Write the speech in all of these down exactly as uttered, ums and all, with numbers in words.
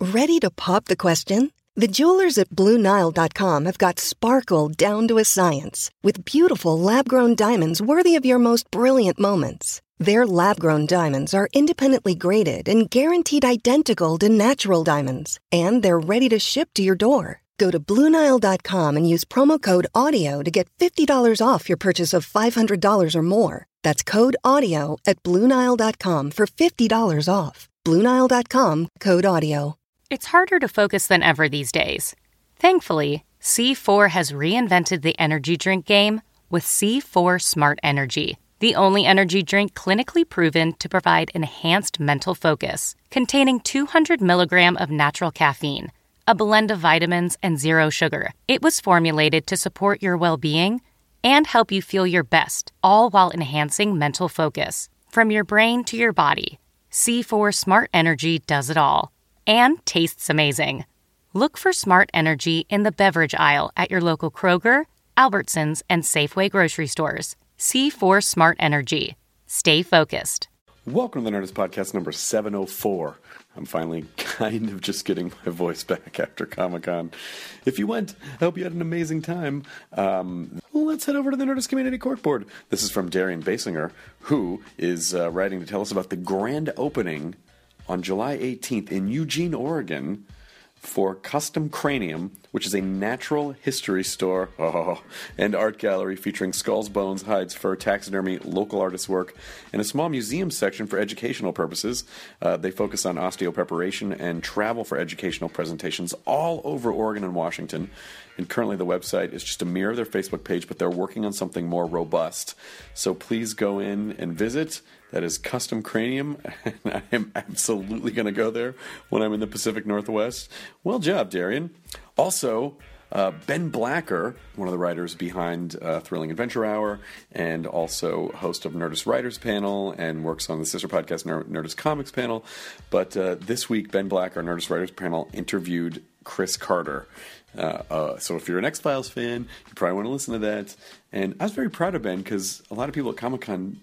Ready to pop the question? The jewelers at Blue Nile dot com have got sparkle down to a science with beautiful lab-grown diamonds worthy of your most brilliant moments. Their lab-grown diamonds are independently graded and guaranteed identical to natural diamonds, and they're ready to ship to your door. Go to Blue Nile dot com and use promo code AUDIO to get fifty dollars off your purchase of five hundred dollars or more. That's code AUDIO at Blue Nile dot com for fifty dollars off. Blue Nile dot com, code AUDIO. It's harder to focus than ever these days. Thankfully, C four has reinvented the energy drink game with C four Smart Energy, the only energy drink clinically proven to provide enhanced mental focus, containing two hundred milligrams of natural caffeine, a blend of vitamins, and zero sugar. It was formulated to support your well-being and help you feel your best, all while enhancing mental focus. From your brain to your body, C four Smart Energy does it all. And tastes amazing. Look for Smart Energy in the beverage aisle at your local Kroger, Albertsons, and Safeway grocery stores. C four Smart Energy. Stay focused. Welcome to the Nerdist Podcast number seven oh four. I'm finally kind of just getting my voice back after Comic-Con. If you went, I hope you had an amazing time. Um, well, let's head over to the Nerdist Community Corkboard. This is from Darian Basinger, who is uh, writing to tell us about the grand opening on July eighteenth in Eugene, Oregon, for Custom Cranium, which is a natural history store oh, and art gallery featuring skulls, bones, hides, fur, taxidermy, local artist work, and a small museum section for educational purposes. Uh, they focus on osteopreparation and travel for educational presentations all over Oregon and Washington. And currently the website is just a mirror of their Facebook page, but they're working on something more robust. So please go in and visit. That is Custom Cranium, and I am absolutely going to go there when I'm in the Pacific Northwest. Well job, Darian. Also, uh, Ben Blacker, one of the writers behind uh, Thrilling Adventure Hour, and also host of Nerdist Writers Panel, and works on the sister podcast Ner- Nerdist Comics Panel. But uh, this week, Ben Blacker, Nerdist Writers Panel, interviewed Chris Carter. Uh, uh, so if you're an X-Files fan, you probably want to listen to that. And I was very proud of Ben because a lot of people at Comic-Con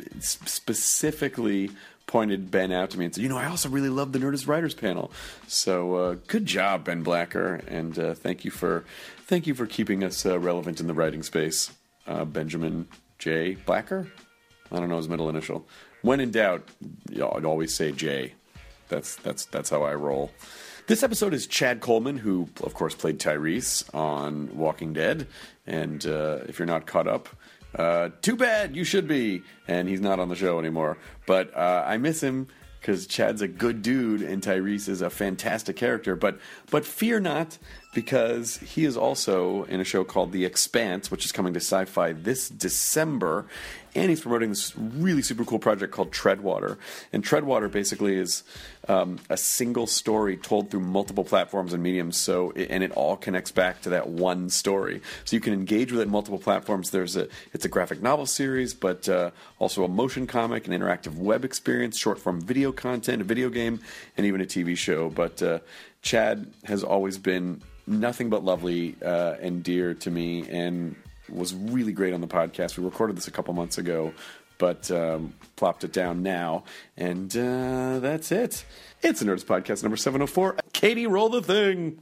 specifically pointed Ben out to me and said, you know, I also really love the Nerdist Writers Panel. So uh, good job, Ben Blacker, and uh, thank you for thank you for keeping us uh, relevant in the writing space. Uh, Benjamin J. Blacker? I don't know his middle initial. When in doubt, you know, I'd always say J. That's that's that's how I roll. This episode is Chad Coleman, who, of course, played Tyrese on Walking Dead. And uh, if you're not caught up, uh, too bad, you should be. And he's not on the show anymore. But uh, I miss him because Chad's a good dude and Tyrese is a fantastic character. But but fear not, because he is also in a show called The Expanse, which is coming to Sci-Fi this December. And he's promoting this really super cool project called Treadwater. And Treadwater basically is um, a single story told through multiple platforms and mediums. So, it, and it all connects back to that one story. So you can engage with it in multiple platforms. There's a it's a graphic novel series, but uh, also a motion comic, an interactive web experience, short form video content, a video game, and even a T V show. But uh, Chad has always been nothing but lovely uh, and dear to me, and was really great on the podcast. We recorded this a couple months ago, but um, plopped it down now, and uh, that's it. It's a Nerdist Podcast number seven oh four. Katie, roll the thing!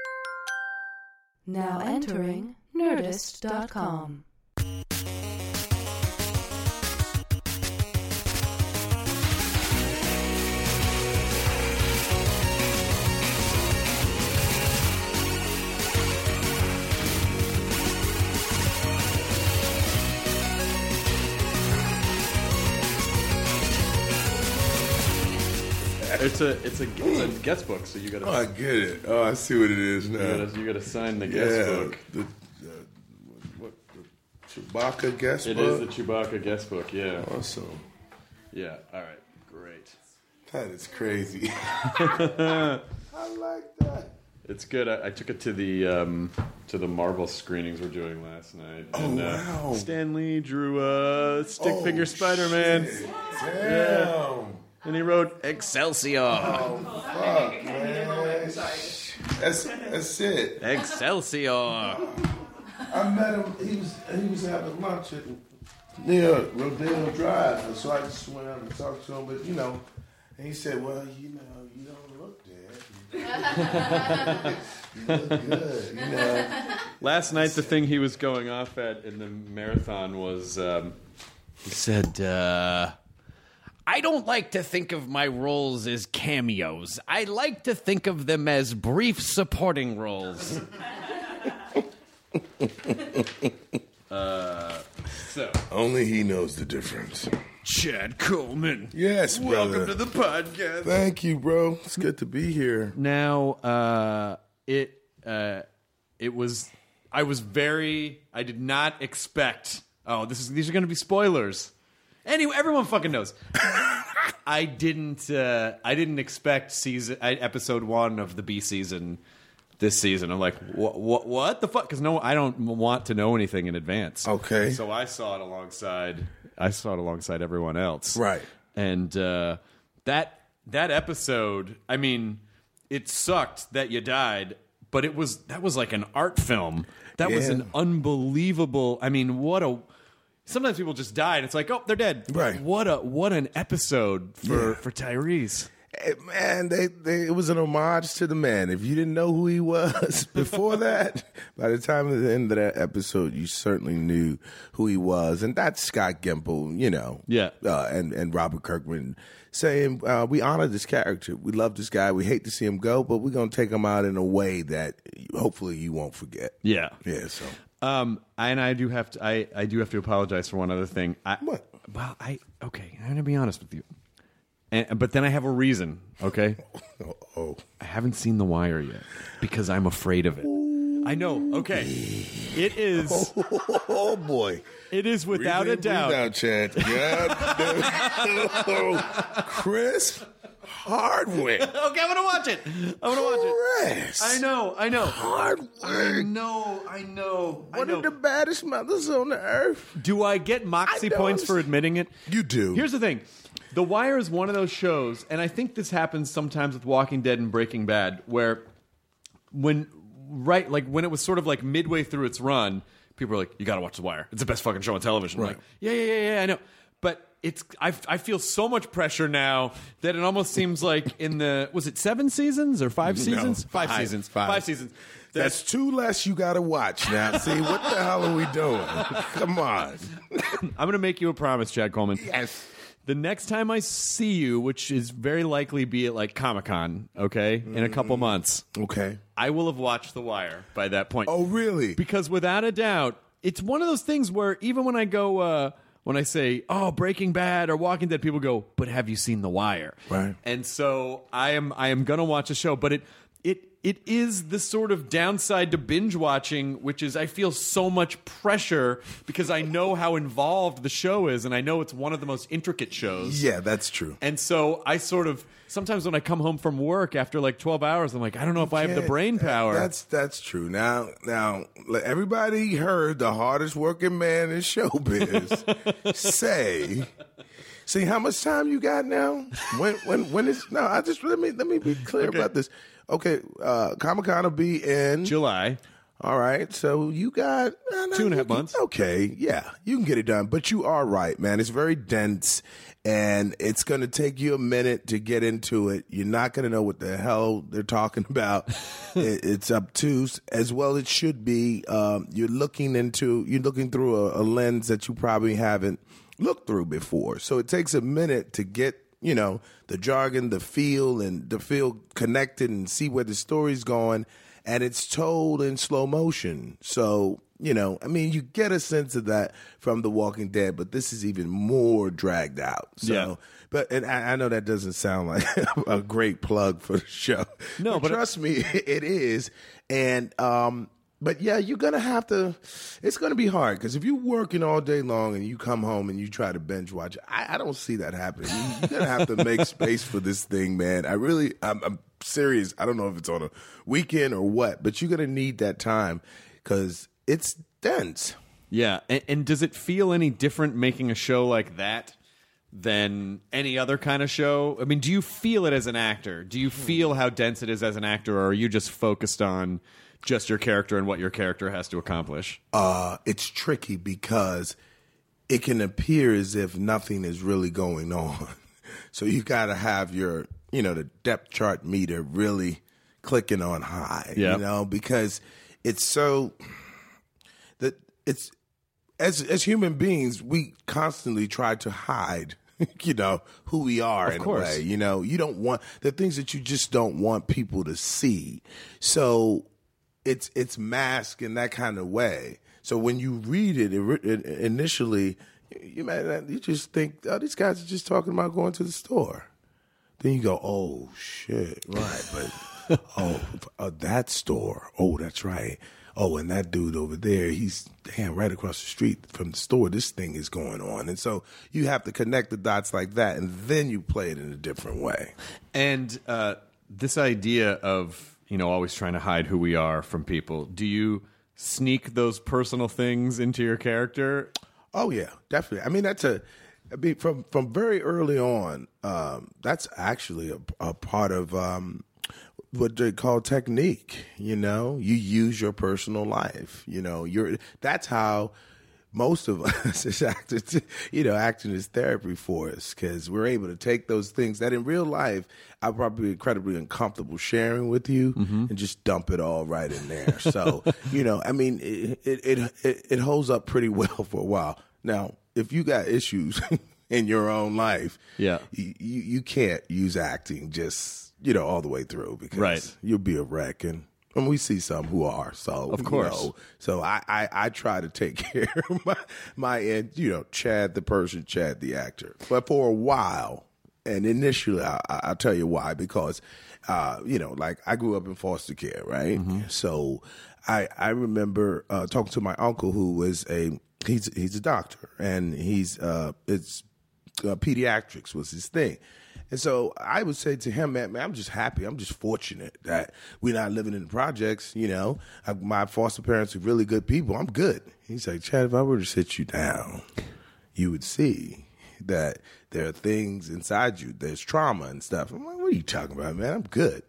Now entering Nerdist dot com. It's a it's a it's a guest book, so you gotta. Oh, I get it. Oh, I see what it is now. You gotta, you gotta sign the guest yeah, book. The, the, what, the Chewbacca guest it book? It is the Chewbacca guest book, yeah. Awesome. Yeah, alright, great. That is crazy. I like that. It's good. I, I took it to the um, to the Marvel screenings we're doing last night. And, oh, uh, wow. Stan Lee drew a stick oh, figure Spider-Man. Shit. Damn. Yeah. And he wrote Excelsior. Oh, fuck, man. That's, that's it. Excelsior. I met him. He was he was having lunch at near Rodeo Drive, and so I just went out and talked to him. But you know, and he said, "Well, you know, you don't look dead." You look good, you know. Last night, the thing he was going off at in the marathon was um, he said, uh, I don't like to think of my roles as cameos. I like to think of them as brief supporting roles. uh, so Only he knows the difference. Chad Coleman. Yes, brother. Welcome to the podcast. Thank you, bro. It's good to be here. Now, uh, it uh, it was. I was very. I did not expect. Oh, this is. These are going to be spoilers. Anyway, everyone fucking knows. I didn't. Uh, I didn't expect season episode one of the B season this season. I'm like, what? What, what the fuck? Because no, I don't want to know anything in advance. Okay. So I saw it alongside. I saw it alongside everyone else. Right. And uh, that that episode. I mean, it sucked that you died, but it was that was like an art film. That yeah. was an unbelievable. I mean, what a. Sometimes people just die, and it's like, oh, they're dead. Right. What a what an episode for, Yeah. for Tyrese. Hey, man, they, they, it was an homage to the man. If you didn't know who he was before that, by the time of the end of that episode, you certainly knew who he was. And that's Scott Gimple, you know. Yeah. Uh, and, and Robert Kirkman saying, uh, we honor this character. We love this guy. We hate to see him go, but we're going to take him out in a way that hopefully you won't forget. Yeah. Yeah, so. Um, and I do have to. I, I do have to apologize for one other thing. I, What? Well, I okay. I'm gonna be honest with you. And, but then I have a reason. Okay. Oh, oh. I haven't seen The Wire yet because I'm afraid of it. I know. Okay. It is. Oh, oh boy. It is without Breathe a in, breathe doubt. out, Chad. God. Chris Hardwick. Okay, I'm gonna watch it. I'm gonna watch it. Chris. I know. I know. Hardwick. I know. I know. I One know. of the baddest mothers on the earth. Do I get moxie I don't points for understand. admitting it? You do. Here's the thing. The Wire is one of those shows, and I think this happens sometimes with Walking Dead and Breaking Bad, where when right like when it was sort of like midway through its run, people are like, you gotta watch The Wire. It's the best fucking show on television. I'm Right. like, yeah, yeah, yeah, yeah, I know. But it's I, I feel so much pressure now that it almost seems like in the was it seven seasons or five No, seasons? five. Five seasons. Five. Five seasons. That's two less you got to watch now. See, what the hell are we doing? Come on. I'm going to make you a promise, Chad Coleman. Yes. The next time I see you, which is very likely be at like Comic-Con, okay, in a couple months, Okay. I will have watched The Wire by that point. Oh, really? Because without a doubt, it's one of those things where even when I go, uh, when I say, oh, Breaking Bad or Walking Dead, people go, but have you seen The Wire? Right. And so I am, I am going to watch a show, but it, it, it is the sort of downside to binge watching, which is I feel so much pressure because I know how involved the show is, and I know it's one of the most intricate shows. Yeah, that's true. And so I sort of sometimes when I come home from work after like twelve hours, I'm like, I don't know if I have the Yeah, brain power. That's that's true. Now, now, everybody heard the hardest working man in showbiz say. See how much time you got now? When when when is no? I just let me let me be clear Okay. about this. Okay, uh, Comic Con will be in July. All right, so you got uh, no, Two and a you half can- months. Okay, yeah, you can get it done. But you are right, man. It's very dense, and it's going to take you a minute to get into it. You're not going to know what the hell they're talking about. it, it's obtuse, as well it should be. Um, you're looking into, you're looking through a, a lens that you probably haven't looked through before. So it takes a minute to get, you know, the jargon, the feel, and to feel connected and see where the story's going. And it's told in slow motion. So, you know, I mean, you get a sense of that from The Walking Dead, but this is even more dragged out. So, Yeah. but, and I, I know that doesn't sound like a great plug for the show. No, but- trust me, it is. And, um, but yeah, you're going to have to, it's going to be hard because if you're working all day long and you come home and you try to binge watch, I, I don't see that happening. You- You're going to have to make space for this thing, man. I really, I'm, I'm serious. I don't know if it's on a weekend or what, but you're going to need that time because it's dense. Yeah, and, and does it feel any different making a show like that than any other kind of show? I mean, do you feel it as an actor? Do you feel how dense it is as an actor, or are you just focused on just your character and what your character has to accomplish? Uh, it's tricky because it can appear as if nothing is really going on. So you got to have your, you know, the depth chart meter really clicking on hide, Yeah. you know, because it's so that it's as as human beings, we constantly try to hide, you know, who we are Of in course. a way. You know, you don't want the things that you just don't want people to see. So it's it's masked in that kind of way. So when you read it, it, it initially, you man, you just think, oh, these guys are just talking about going to the store. Then you go, oh shit, right? But oh, uh, that store. Oh, that's right. Oh, and that dude over there, he's damn right across the street from the store. This thing is going on, and so you have to connect the dots like that, and then you play it in a different way. And uh, this idea of, you know, always trying to hide who we are from people, do you sneak those personal things into your character? Oh yeah, definitely. I mean, that's a, I mean, from from very early on, um, that's actually a, a part of um, what they call technique. You know, you use your personal life. You know, you're that's how most of us as actors, you know, acting is therapy for us, because we're able to take those things that in real life I'll probably be incredibly uncomfortable sharing with you, mm-hmm. and just dump it all right in there. So, you know, I mean, it, it it it holds up pretty well for a while. Now, if you got issues in your own life, yeah, you, you you can't use acting just, you know, all the way through, because right. you'll be a wreck. And And we see some who are, so of course. You know, so I, I, I try to take care of my my end. You know, Chad the person, Chad the actor. But for a while, and initially, I, I'll tell you why. Because, uh, you know, like I grew up in foster care, right? Mm-hmm. So I I remember uh, talking to my uncle, who was a he's he's a doctor, and he's uh, it's uh, pediatrics was his thing. And so I would say to him, man, man, I'm just happy. I'm just fortunate that we're not living in the projects. You know, I, my foster parents are really good people. I'm good. He's like, Chad, if I were to sit you down, you would see that there are things inside you. There's trauma and stuff. I'm like, what are you talking about, man? I'm good.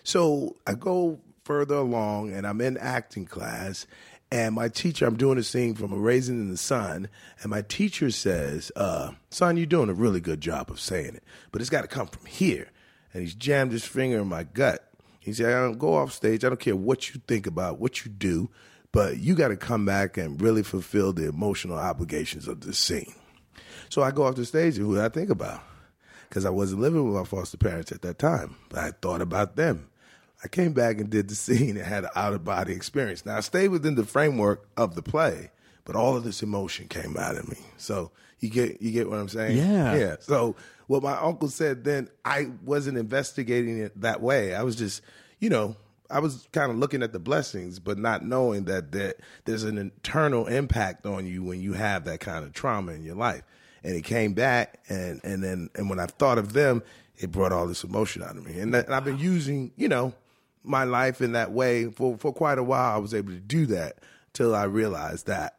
So I go further along, and I'm in acting class. And my teacher, I'm doing a scene from A Raisin in the Sun, and my teacher says, uh, son, you're doing a really good job of saying it, but it's got to come from here. And he's jammed his finger in my gut. He said, I don't go off stage. I don't care what you think about, what you do, but you got to come back and really fulfill the emotional obligations of this scene. So I go off the stage, and who did I think about? Because I wasn't living with my foster parents at that time, but I thought about them. I came back and did the scene and had an out-of-body experience. Now, I stayed within the framework of the play, but all of this emotion came out of me. So you get you get what I'm saying? Yeah. Yeah. So what my uncle said then, I wasn't investigating it that way. I was just, you know, I was kind of looking at the blessings, but not knowing that there, there's an internal impact on you when you have that kind of trauma in your life. And it came back, and, and then and when I thought of them, it brought all this emotion out of me. And, that, and I've been using, you know, my life in that way for, for quite a while. I was able to do that till I realized that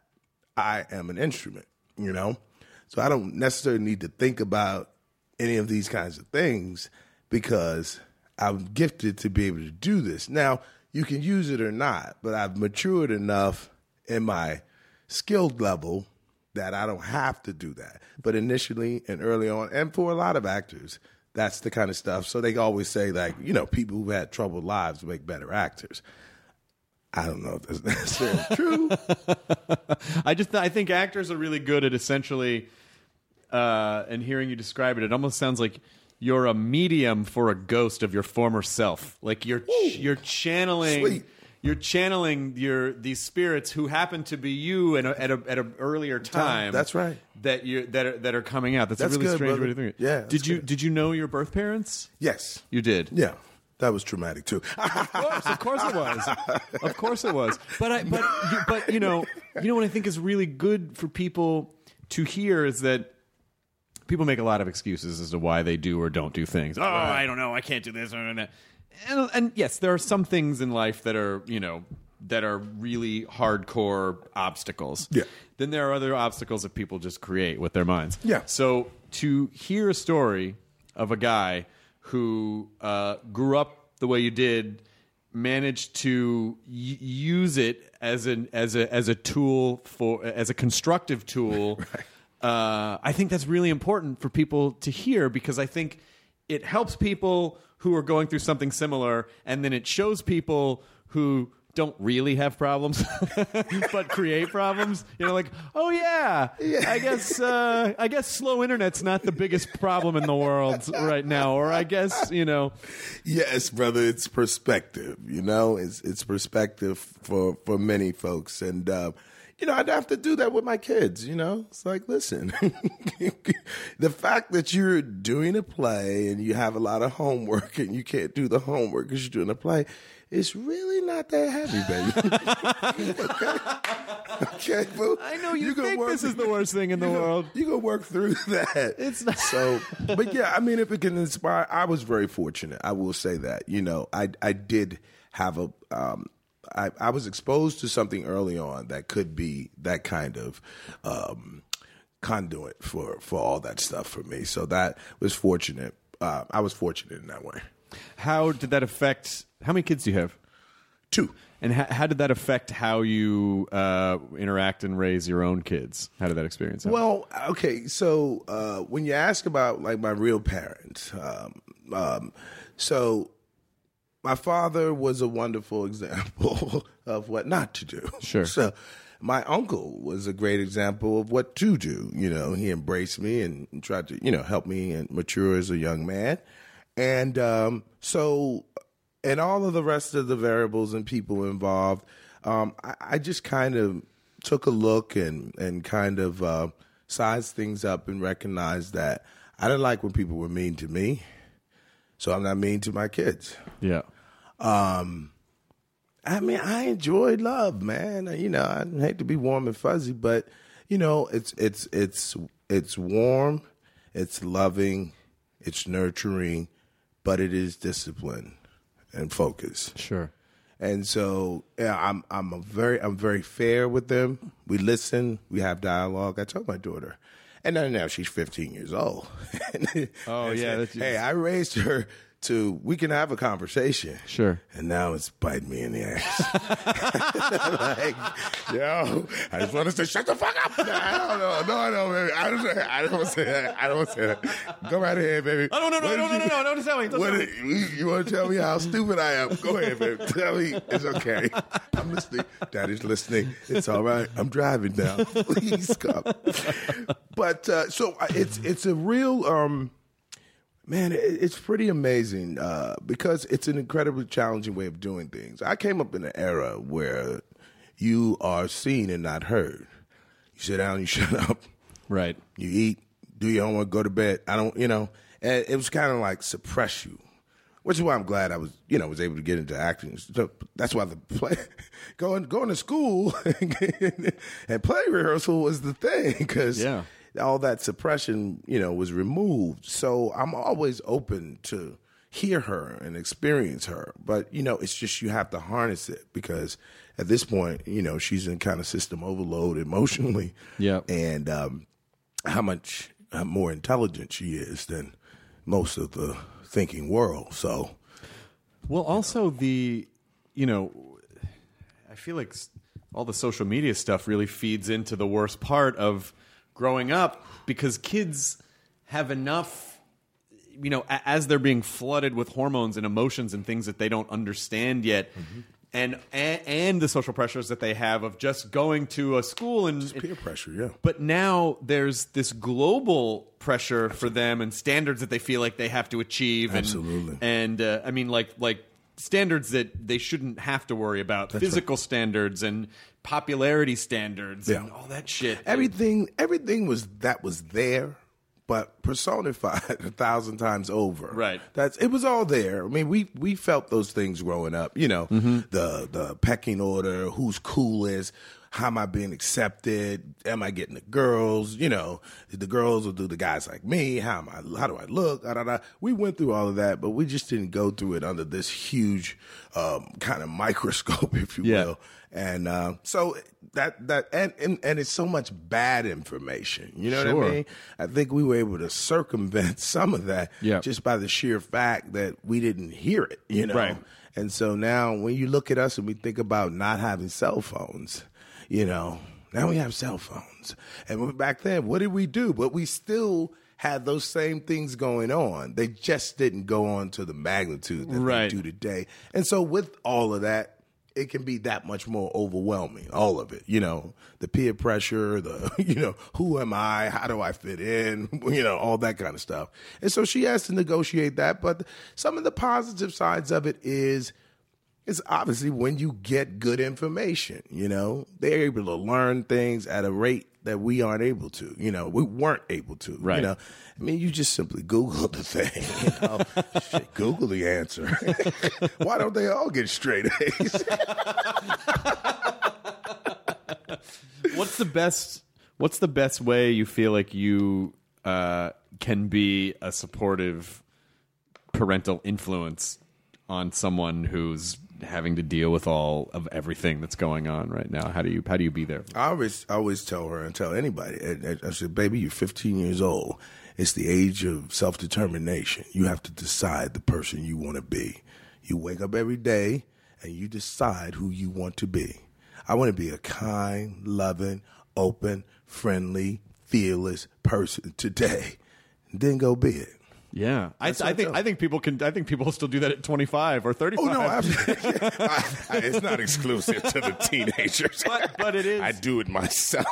I am an instrument, you know? So I don't necessarily need to think about any of these kinds of things, because I'm gifted to be able to do this. Now, you can use it or not, but I've matured enough in my skilled level that I don't have to do that. But initially and early on, and for a lot of actors, that's the kind of stuff. So they always say, like, you know, people who've had troubled lives make better actors. I don't know if that's necessarily true. I just I think actors are really good at essentially, uh, and hearing you describe it, it almost sounds like you're a medium for a ghost of your former self. Like you're ch- you're channeling. Sweet. You're channeling your these spirits who happen to be you at a, at a, at an earlier time. That's right. That you that are, that are coming out. That's, That's a really good, strange brother. way to think. Yeah, Did that's you good. did you know your birth parents? Yes. You did. Yeah. That was traumatic too. Of course, of course it was. Of course it was. But I, but you- but you know, you know what I think is really good for people to hear is that people make a lot of excuses as to why they do or don't do things. Oh, I don't know. I can't do this. And, and yes, there are some things in life that are, you know, that are really hardcore obstacles. Yeah. Then there are other obstacles that people just create with their minds. Yeah. So to hear a story of a guy who uh, grew up the way you did, managed to y- use it as an as a as a tool for as a constructive tool. Right. Uh, I think that's really important for people to hear, because I think it helps people who are going through something similar, and then it shows people who don't really have problems but create problems. You know, like, oh yeah, yeah. I guess uh, I guess slow internet's not the biggest problem in the world right now, or I guess, you know. Yes, brother, it's perspective. You know, it's it's perspective for for many folks, and uh, you know, I'd have to do that with my kids. You know, it's like, listen, the fact that you're doing a play and you have a lot of homework and you can't do the homework because you're doing a play, it's really not that heavy, baby. okay, okay, boo. I know you, you think work, this is the worst thing in the you world. Go, you can work through that. It's not. So, but yeah, I mean, if it can inspire, I was very fortunate. I will say that. You know, I I did have a. Um, I, I was exposed to something early on that could be that kind of um, conduit for for all that stuff for me. So that was fortunate. Uh, I was fortunate in that way. How did that affect? How many kids do you have? Two. And how, how did that affect how you uh, interact and raise your own kids? How did that experience happen? Well, okay, so uh, when you ask about like my real parents, um, um, so my father was a wonderful example of what not to do. Sure. So my uncle was a great example of what to do. You know, he embraced me and tried to, you know, help me and mature as a young man. And um, so, and all of the rest of the variables and people involved, um, I, I just kind of took a look and, and kind of uh, sized things up and recognized that I didn't like when people were mean to me, so I'm not mean to my kids. Yeah. Um, I mean, I enjoyed love, man. You know, I hate to be warm and fuzzy, but you know, it's it's it's it's warm, it's loving, it's nurturing, but it is discipline and focus. Sure. And so, yeah, I'm I'm a very I'm very fair with them. We listen, we have dialogue. I told my daughter, and now now she's fifteen years old. Oh yeah, that's hey, I raised her to we can have a conversation. Sure. And now it's biting me in the ass. Like, yo, I just want to say, shut the fuck up. No, I don't know. No, no, baby. I don't, I don't want to say that. I don't want to say that. Go right ahead, baby. I don't know, no, no, no, no, no, no, don't tell me. Don't what tell it, me. You want to tell me how stupid I am? Go ahead, baby. Tell me. It's okay. I'm listening. Daddy's listening. It's all right. I'm driving now. Please come. But uh, so it's it's a real... Um, Man, it's pretty amazing uh, because it's an incredibly challenging way of doing things. I came up in an era where you are seen and not heard. You sit down, you shut up. Right. You eat, do your homework, go to bed. I don't, you know, and it was kind of like suppress you, which is why I'm glad I was, you know, was able to get into acting. So that's why the play, going going to school and play rehearsal was the thing because yeah. all that suppression, you know, was removed. So I'm always open to hear her and experience her. But, you know, it's just you have to harness it because at this point, you know, she's in kind of system overload emotionally. Yeah. And um, how much more intelligent she is than most of the thinking world. So, well, also the, you know, I feel like all the social media stuff really feeds into the worst part of growing up because kids have enough, you know, as they're being flooded with hormones and emotions and things that they don't understand yet. Mm-hmm. And, and and the social pressures that they have of just going to a school and just peer pressure, yeah. But now there's this global pressure for them and standards that they feel like they have to achieve. Absolutely. And, and uh, I mean, like like standards that they shouldn't have to worry about. That's physical right. standards and popularity standards yeah. and all that shit. Everything everything was that was there, but personified a thousand times over. Right. That's it was all there. I mean, we we felt those things growing up. You know, mm-hmm. the the pecking order, who's coolest, how am I being accepted? Am I getting the girls? You know, the girls will do the guys like me. How am I? How do I look? Da, da, da. We went through all of that, but we just didn't go through it under this huge um, kind of microscope, if you yeah. will. And uh, so that that and, and and it's so much bad information. You know sure. what I mean? I think we were able to circumvent some of that yeah. just by the sheer fact that we didn't hear it. You know, right. And so now when you look at us and we think about not having cell phones, you know, now we have cell phones. And back then, what did we do? But we still had those same things going on. They just didn't go on to the magnitude that Right. they do today. And so with all of that, it can be that much more overwhelming, all of it. You know, the peer pressure, the, you know, who am I? How do I fit in? You know, all that kind of stuff. And so she has to negotiate that. But some of the positive sides of it is, it's obviously when you get good information, you know, they're able to learn things at a rate that we aren't able to, you know, we weren't able to, Right. you know. I mean, you just simply Google the thing, you know, shit, Google the answer. Why don't they all get straight A's? What's the best? What's the best way you feel like you uh, can be a supportive parental influence on someone who's having to deal with all of everything that's going on right now? How do you how do you be there? I always, I always tell her and tell anybody, I, I, I said, baby, you're fifteen years old. It's the age of self-determination. You have to decide the person you want to be. You wake up every day and you decide who you want to be. I want to be a kind, loving, open, friendly, fearless person today. Then go be it. Yeah, I, That's what I I think tell. I think people can. I think people still do that at twenty-five or thirty-five. Oh, no, absolutely. I, I, it's not exclusive to the teenagers. But- but it is. I do it myself.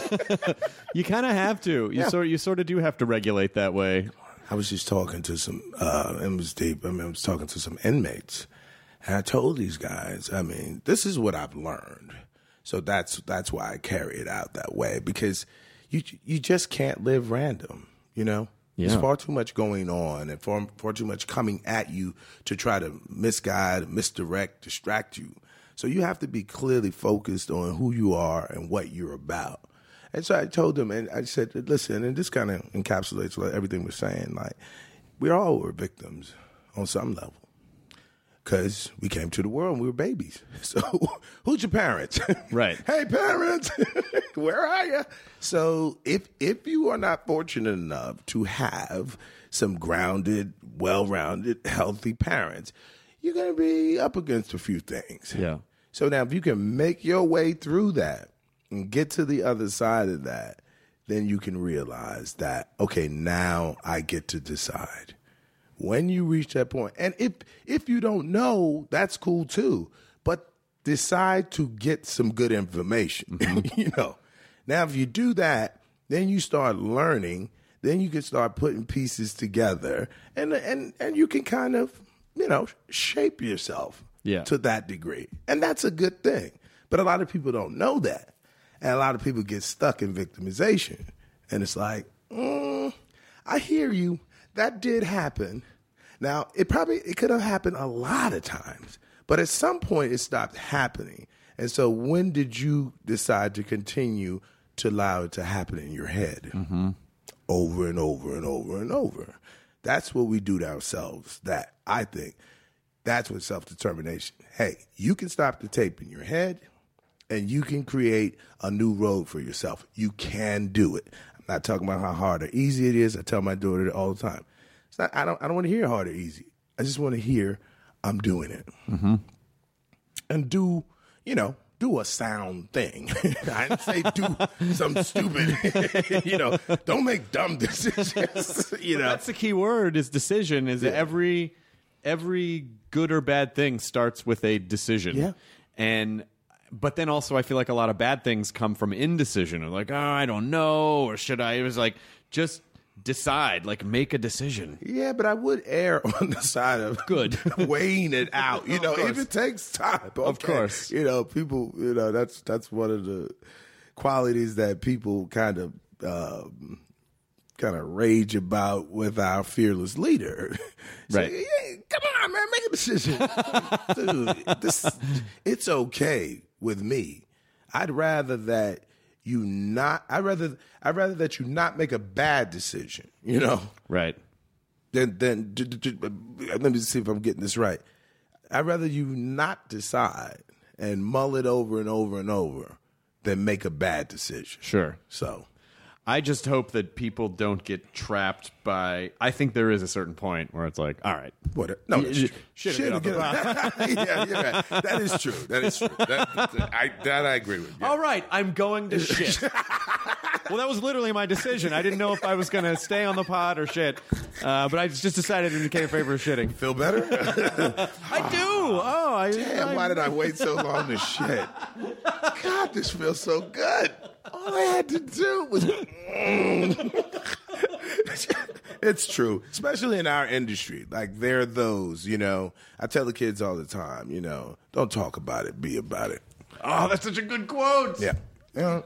You kind of have to. You Yeah. sort you sort of do have to regulate that way. I was just talking to some, uh, it was deep. I mean, I was talking to some inmates, and I told these guys, I mean, this is what I've learned. So that's that's why I carry it out that way, because you you just can't live random, you know? There's Yeah. far too much going on and far, far too much coming at you to try to misguide, misdirect, distract you. So you have to be clearly focused on who you are and what you're about. And so I told them, and I said, listen, and this kind of encapsulates what everything we're saying. Like, we all were victims on some level because we came to the world and we were babies. So who's your parents? Right. Hey, parents, where are you? So if if you are not fortunate enough to have some grounded, well-rounded, healthy parents, you're going to be up against a few things. Yeah. So now if you can make your way through that and get to the other side of that, then you can realize that, okay, now I get to decide. When you reach that point, and if if you don't know, that's cool too, but decide to get some good information, you know. Now, if you do that, then you start learning, then you can start putting pieces together, and and and you can kind of, you know, shape yourself Yeah. to that degree. And that's a good thing. But a lot of people don't know that. And a lot of people get stuck in victimization. And it's like, mm, I hear you. That did happen. Now, it probably, it could have happened a lot of times. But at some point, it stopped happening. And so when did you decide to continue to allow it to happen in your head? Mm-hmm. Over and over and over and over. That's what we do to ourselves. That, I think, that's what self-determination. Hey, you can stop the tape in your head, and you can create a new road for yourself. You can do it. I'm not talking about how hard or easy it is. I tell my daughter all the time. It's not. I don't. I don't want to hear hard or easy. I just want to hear I'm doing it, mm-hmm. and do you know do a sound thing. I didn't say do some stupid. You know, don't make dumb decisions. You know, That's the key word is decision. Is that every every good or bad thing starts with a decision. Yeah. And but then also I feel like a lot of bad things come from indecision. Or like, oh, I don't know, or should I? It was like just decide, like make a decision. Yeah, but I would err on the side of Good. weighing it out. You know, course. if it takes time, okay. Of course. You know, people. You know, that's that's one of the qualities that people kind of um, kind of rage about with our fearless leader. Right. Say, hey, come on, man, make a decision, dude. This, it's okay with me. I'd rather that. You not. I rather. I rather that you not make a bad decision. You know. Right. Then, then. d- d- d- Let me see if I'm getting this right. I'd rather you not decide and mull it over and over and over than make a bad decision. Sure. So, I just hope that people don't get trapped by. I think there is a certain point where it's like, all right, What? No, that's true. Shit, Shit, get off the get- yeah, you're right. That is true. That is true. That, I, that I agree with. Yeah. all right, I'm going to shit. Well, that was literally my decision. I didn't know if I was going to stay on the pod or shit, uh, but I just decided to indicate in favor of shitting. Feel better? I do. Oh, I. Damn, I why did I wait so long to shit? God, this feels so good. All I had to do was. It's true, especially in our industry. Like, there are those, you know. I tell the kids all the time, you know, don't talk about it, be about it. Oh, that's such a good quote. Yeah. You know,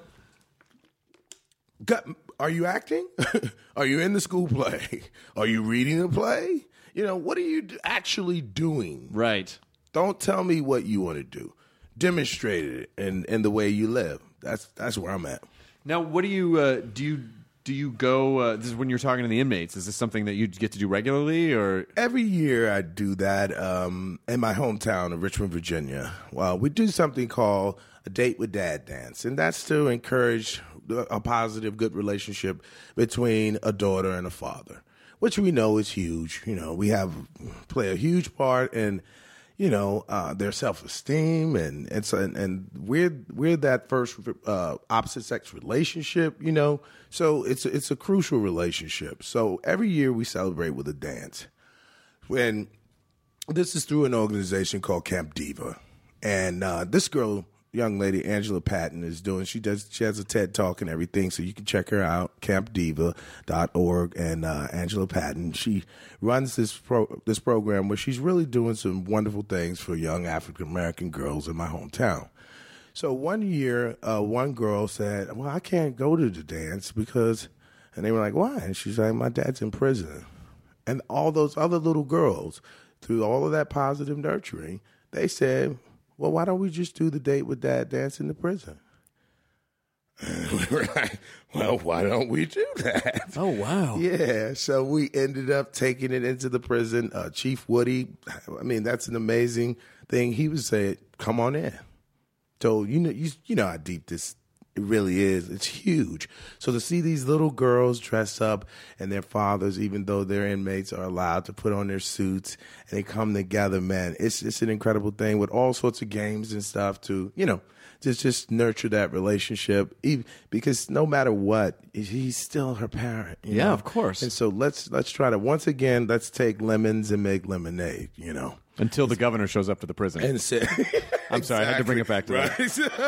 got, are you acting? Are you in the school play? Are you reading the play? You know, what are you d- actually doing? Right. Don't tell me what you want to do. Demonstrate it in, in the way you live. That's that's where I'm at. Now, what do you uh, do? You do you go? Uh, this is when you're talking to the inmates. Is this something that you get to do regularly, or Every year I do that um, in my hometown of Richmond, Virginia. Well, we do something called a Date with Dad dance, and that's to encourage a positive, good relationship between a daughter and a father, which we know is huge. You know, we have play a huge part in, you know, uh, their self-esteem, and and, so, and and we're we're that first uh, opposite sex relationship, you know. So it's it's a crucial relationship. So every year we celebrate with a dance. When this is through an organization called Camp Diva, and uh, this girl, young lady Angela Patton, is doing. She does. She has a TED Talk and everything, so you can check her out. camp diva dot org, and uh, Angela Patton. She runs this pro, this program where she's really doing some wonderful things for young African American girls in my hometown. So one year, uh, one girl said, "Well, I can't go to the dance because," and they were like, "Why?" And she's like, "My dad's in prison," and all those other little girls, through all of that positive nurturing, they said, "Well, why don't we just do the Date with Dad dance in the prison?" And we were like, "Well, why don't we do that?" Oh, wow. Yeah, so we ended up taking it into the prison. Uh, Chief Woody, I mean, that's an amazing thing. He would say, "Come on in." So you know, you, you know how deep this it really is. It's huge. So to see these little girls dress up and their fathers, even though their inmates are allowed to put on their suits and they come together, man, it's it's an incredible thing with all sorts of games and stuff to, you know, just just nurture that relationship. Even, because no matter what, he's still her parent. You Yeah, know? of course. And so let's let's try to once again let's take lemons and make lemonade. You know. Until the governor shows up to the prison. And say, I'm sorry, I had to bring it back to that.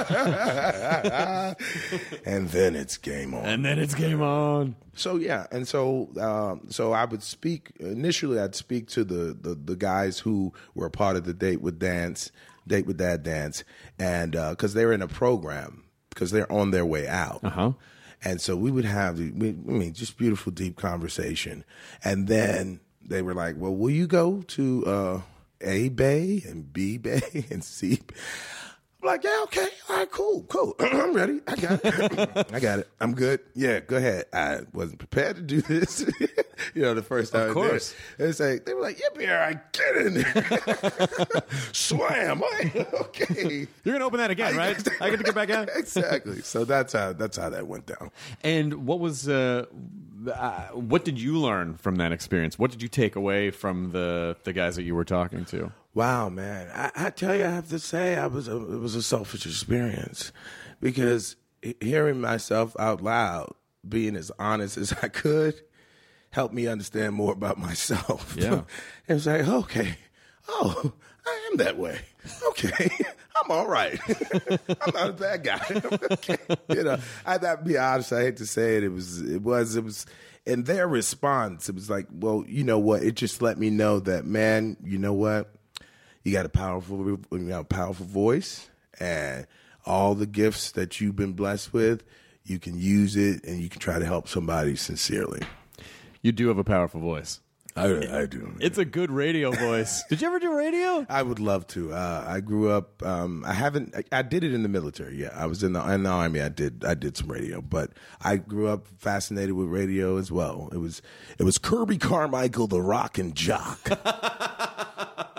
that. And then it's game on. And then it's game on. So yeah, and so um, so I would speak initially. I'd speak to the, the the guys who were a part of the Date with Dance, Date with Dad dance, and because uh, they're in a program, because they're on their way out. Uh huh. And so we would have, the, we, I mean, just beautiful, deep conversation, and then they were like, "Well, will you go to?" Uh, A Bay and B Bay and C. I'm like, yeah, okay, all right, cool, cool. I'm ready. I got it. I got it. I'm good. Yeah, go ahead. I wasn't prepared to do this. You know, the first time. Of course. It's like they were like, "Yep, here I get in there." Slam. Okay. You're gonna open that again, right? I get to get back out. Exactly. So that's how that's how that went down. And what was uh, uh, what did you learn from that experience? What did you take away from the the guys that you were talking to? Wow, man! I, I tell you, I have to say, I was a, it was a selfish experience because hearing myself out loud, being as honest as I could, helped me understand more about myself. Yeah, it was like, okay, oh, I am that way. Okay, I'm all right. I'm not a bad guy. Okay. You know, I have to be honest. I hate to say it. It was, it was, it was. In their response, it was like, well, you know what? It just let me know that, man, you know what? You got a powerful, you got a powerful voice, and all the gifts that you've been blessed with, you can use it, and you can try to help somebody sincerely. You do have a powerful voice. I, I do. It's a good radio voice. Did you ever do radio? I would love to. Uh, I grew up. Um, I haven't. I, I did it in the military. Yeah, I was in the in the army. I did. I did some radio, but I grew up fascinated with radio as well. It was. It was Kirby Carmichael, the Rockin' Jock.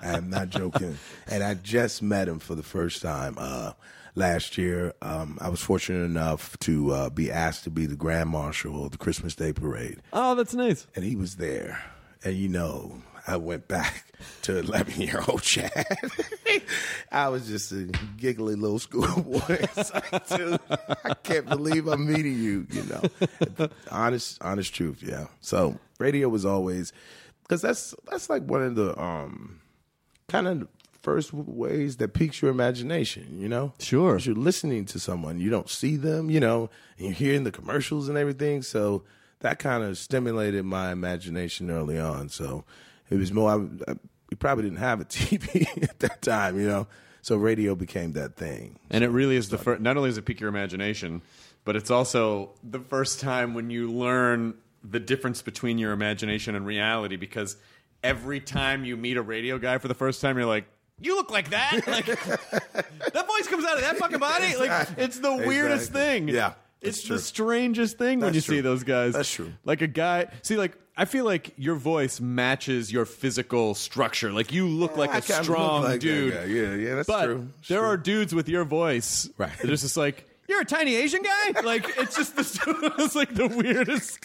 I'm not joking. And I just met him for the first time uh, last year. Um, I was fortunate enough to uh, be asked to be the Grand Marshal of the Christmas Day Parade. Oh, that's nice. And he was there. And, you know, I went back to eleven-year-old Chad. I was just a giggly little schoolboy. It's like, dude, I can't believe I'm meeting you, you know. Honest, honest truth, yeah. So radio was always, because that's that's like one of the um, kind of first ways that piques your imagination, you know? Sure. 'Cause you're listening to someone. You don't see them, you know, and you're hearing the commercials and everything. So that kind of stimulated my imagination early on. So it was more, I, I, we probably didn't have a T V at that time, you know? So radio became that thing. And it really is the first, not only does it pique your imagination, but it's also the first time when you learn the difference between your imagination and reality, because every time you meet a radio guy for the first time, you're like, you look like that? Like, that voice comes out of that fucking body? Like, it's the weirdest Exactly. thing. Yeah. It's true. the strangest thing when That's you true. see those guys. That's true. Like a guy, see, like, I feel like your voice matches your physical structure. Like, you look like I a kinda strong look like that dude. guy. Yeah, yeah, that's but true. It's there true. are dudes with your voice. Right. They're just, just like, you're a tiny Asian guy? Like, it's just the, it's like the weirdest.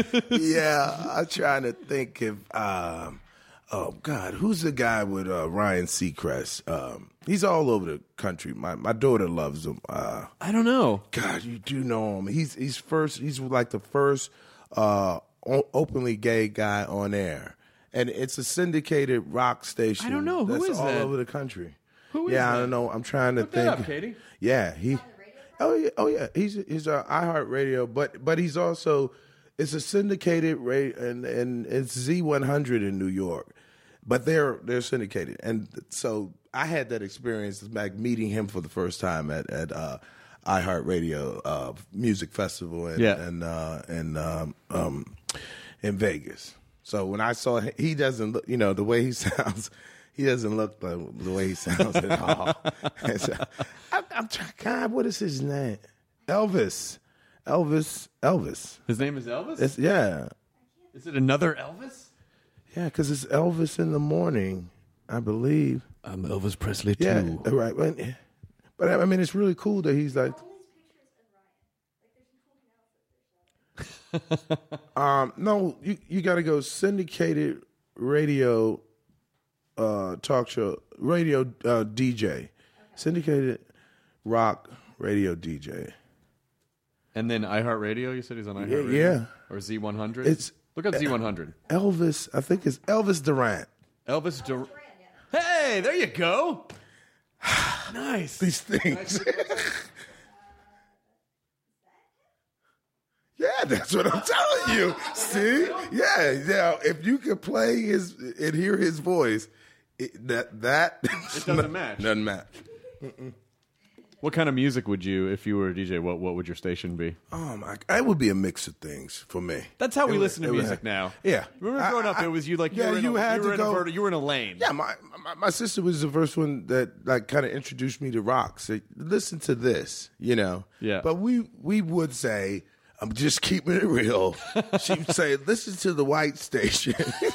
Yeah, I'm trying to think if, um, oh, God, who's the guy with uh, Ryan Seacrest? Um, he's all over the country. My my daughter loves him. Uh, I don't know. God, you do know him. He's he's first. He's like the first uh, o- openly gay guy on air, and it's a syndicated rock station. I don't know. Who that's is all that? over the country. Who is yeah, that? I don't know. I'm trying to Look think. that up, Katie. Yeah, he. Oh yeah, oh yeah. He's he's a iHeartRadio, but but he's also it's a syndicated rate, and and it's Z one hundred in New York, but they're they're syndicated, and so I had that experience like meeting him for the first time at at uh, iHeartRadio uh, Music Festival and Yeah. and uh, and um, um, in Vegas. So when I saw him, he doesn't look, you know, the way he sounds. He doesn't look the, the way he sounds at all. And so, I, I'm trying. God, what is his name? Elvis. Elvis. Elvis. His name is Elvis? It's, yeah, Is it another Elvis? yeah, because it's Elvis in the morning, I believe. I'm Elvis Presley, too. Yeah, right. But, but I mean, it's really cool that he's like. um, no, you you got to go syndicated radio. Uh, talk show, radio uh, D J, syndicated rock radio D J. And then iHeartRadio, you said he's on Yeah, iHeartRadio? yeah. Or Z one hundred? It's- Look up Z one hundred. Elvis, I think it's Elvis Duran. Elvis Dur- Hey, there you go. Nice. These things. Yeah, that's what I'm telling you. See, yeah, yeah. If you could play his and hear his voice, it, that that It doesn't match. Doesn't match. What kind of music would you, if you were a D J, what what would your station be? Oh my! It would be a mix of things for me. That's how we It would- listen to it would music have- now. Yeah. Remember I- growing up, I- it was you like, yeah, you were in, you a, had you to were in, go- a, vert- you were in a lane. Yeah, my, my my sister was the first one that like kind of introduced me to rock. So listen to this, you know. Yeah. But we we would say, I'm just keeping it real. She'd say, listen to the white station.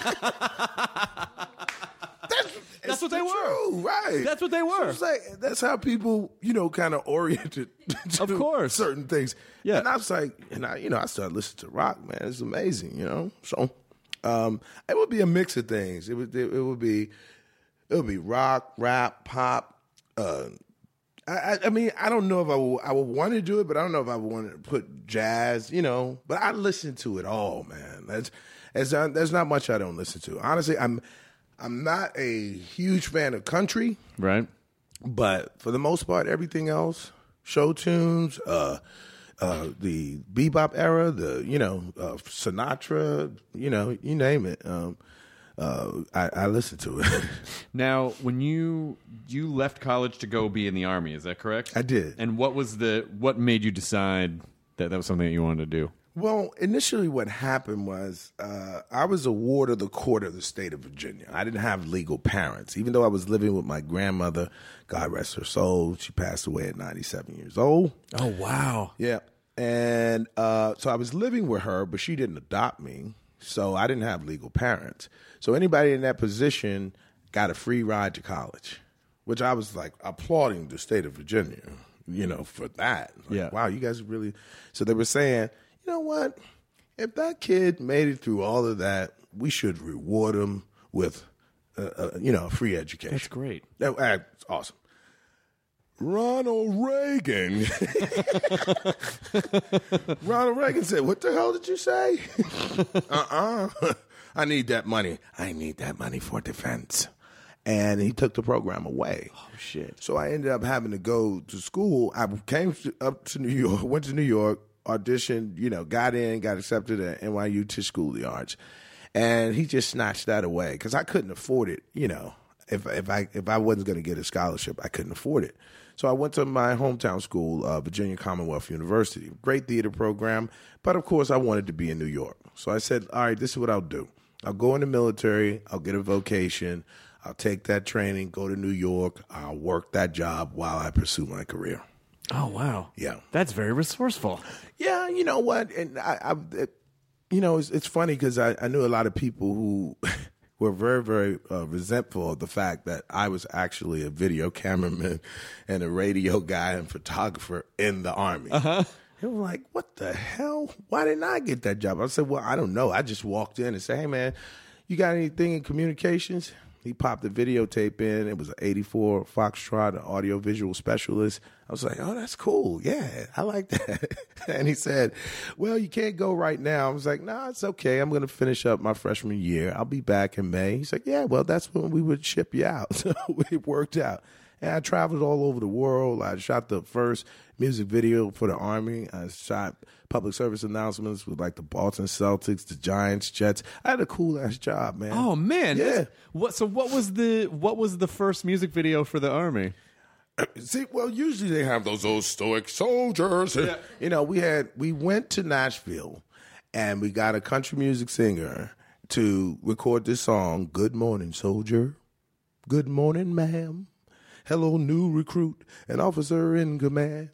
That's, That's what they were. true, right? That's what they So were. it's like, that's how people, you know, kind of oriented to Of course. certain things. Yeah. And I was like, and I, you know, I started listening to rock, man. It's amazing, you know. So, um, it would be a mix of things. It would, it, it would be, it would be rock, rap, pop. Uh, I, I, I mean, I don't know if I would, I would want to do it, but I don't know if I would want to put jazz, you know. But I listen to it all, man. That's, that's not, there's not much I don't listen to. Honestly, I'm, I'm not a huge fan of country. Right? But for the most part, everything else, show tunes, uh, uh, the bebop era, the you know uh, Sinatra, you know, you name it. Um, uh, I, I listen to it. Now, when you you left college to go be in the Army, is that correct? I did. And what was the what made you decide that that was something that you wanted to do? Well, initially what happened was uh, I was a ward of the court of the state of Virginia. I didn't have legal parents. Even though I was living with my grandmother, God rest her soul, she passed away at ninety-seven years old. Oh, wow. Yeah. And uh, so I was living with her, but she didn't adopt me. So I didn't have legal parents. So anybody in that position got a free ride to college, which I was like applauding the state of Virginia, you know, for that. Like, Yeah. wow, you guys really. So they were saying, you know what? If that kid made it through all of that, we should reward him with, uh, uh, you know, a free education. That's great. That, that's awesome. Ronald Reagan. Ronald Reagan said, what the hell did you say? uh-uh. I need that money. I need that money for defense. And he took the program away. Oh, shit. So I ended up having to go to school. I came to, up to New York, went to New York, auditioned, you know, got in, got accepted at N Y U Tisch School of the Arts. And he just snatched that away because I couldn't afford it, you know. If if I if I wasn't going to get a scholarship, I couldn't afford it. So I went to my hometown school, uh, Virginia Commonwealth University. Great theater program, but of course I wanted to be in New York. So I said, all right, this is what I'll do. I'll go in the military. I'll get a vocation. I'll take that training, go to New York. I'll work that job while I pursue my career. Oh, wow. Yeah. That's very resourceful. Yeah, you know what? And I, I it, you know, it's, it's funny because I, I knew a lot of people who were very, very uh, resentful of the fact that I was actually a video cameraman and a radio guy and photographer in the Army. Uh-huh. They were like, what the hell? Why didn't I get that job? I said, well, I don't know. I just walked in and said, hey, man, you got anything in communications? He popped the videotape in. It was an eighty-four Foxtrot, an audiovisual specialist. I was like, oh, that's cool. Yeah, I like that. And he said, well, you can't go right now. I was like, no, nah, it's okay. I'm going to finish up my freshman year. I'll be back in May. He's like, yeah, well, that's when we would ship you out. So it worked out. And I traveled all over the world. I shot the first music video for the Army. I shot public service announcements with like the Boston Celtics, the Giants, Jets. I had a cool ass job, man. Oh man. Yeah. What so what was the what was the first music video for the Army? See, well, usually they have those old stoic soldiers. Yeah. You know, we had we went to Nashville and we got a country music singer to record this song, Good Morning, Soldier. Good morning, ma'am. Hello, new recruit, an officer in command.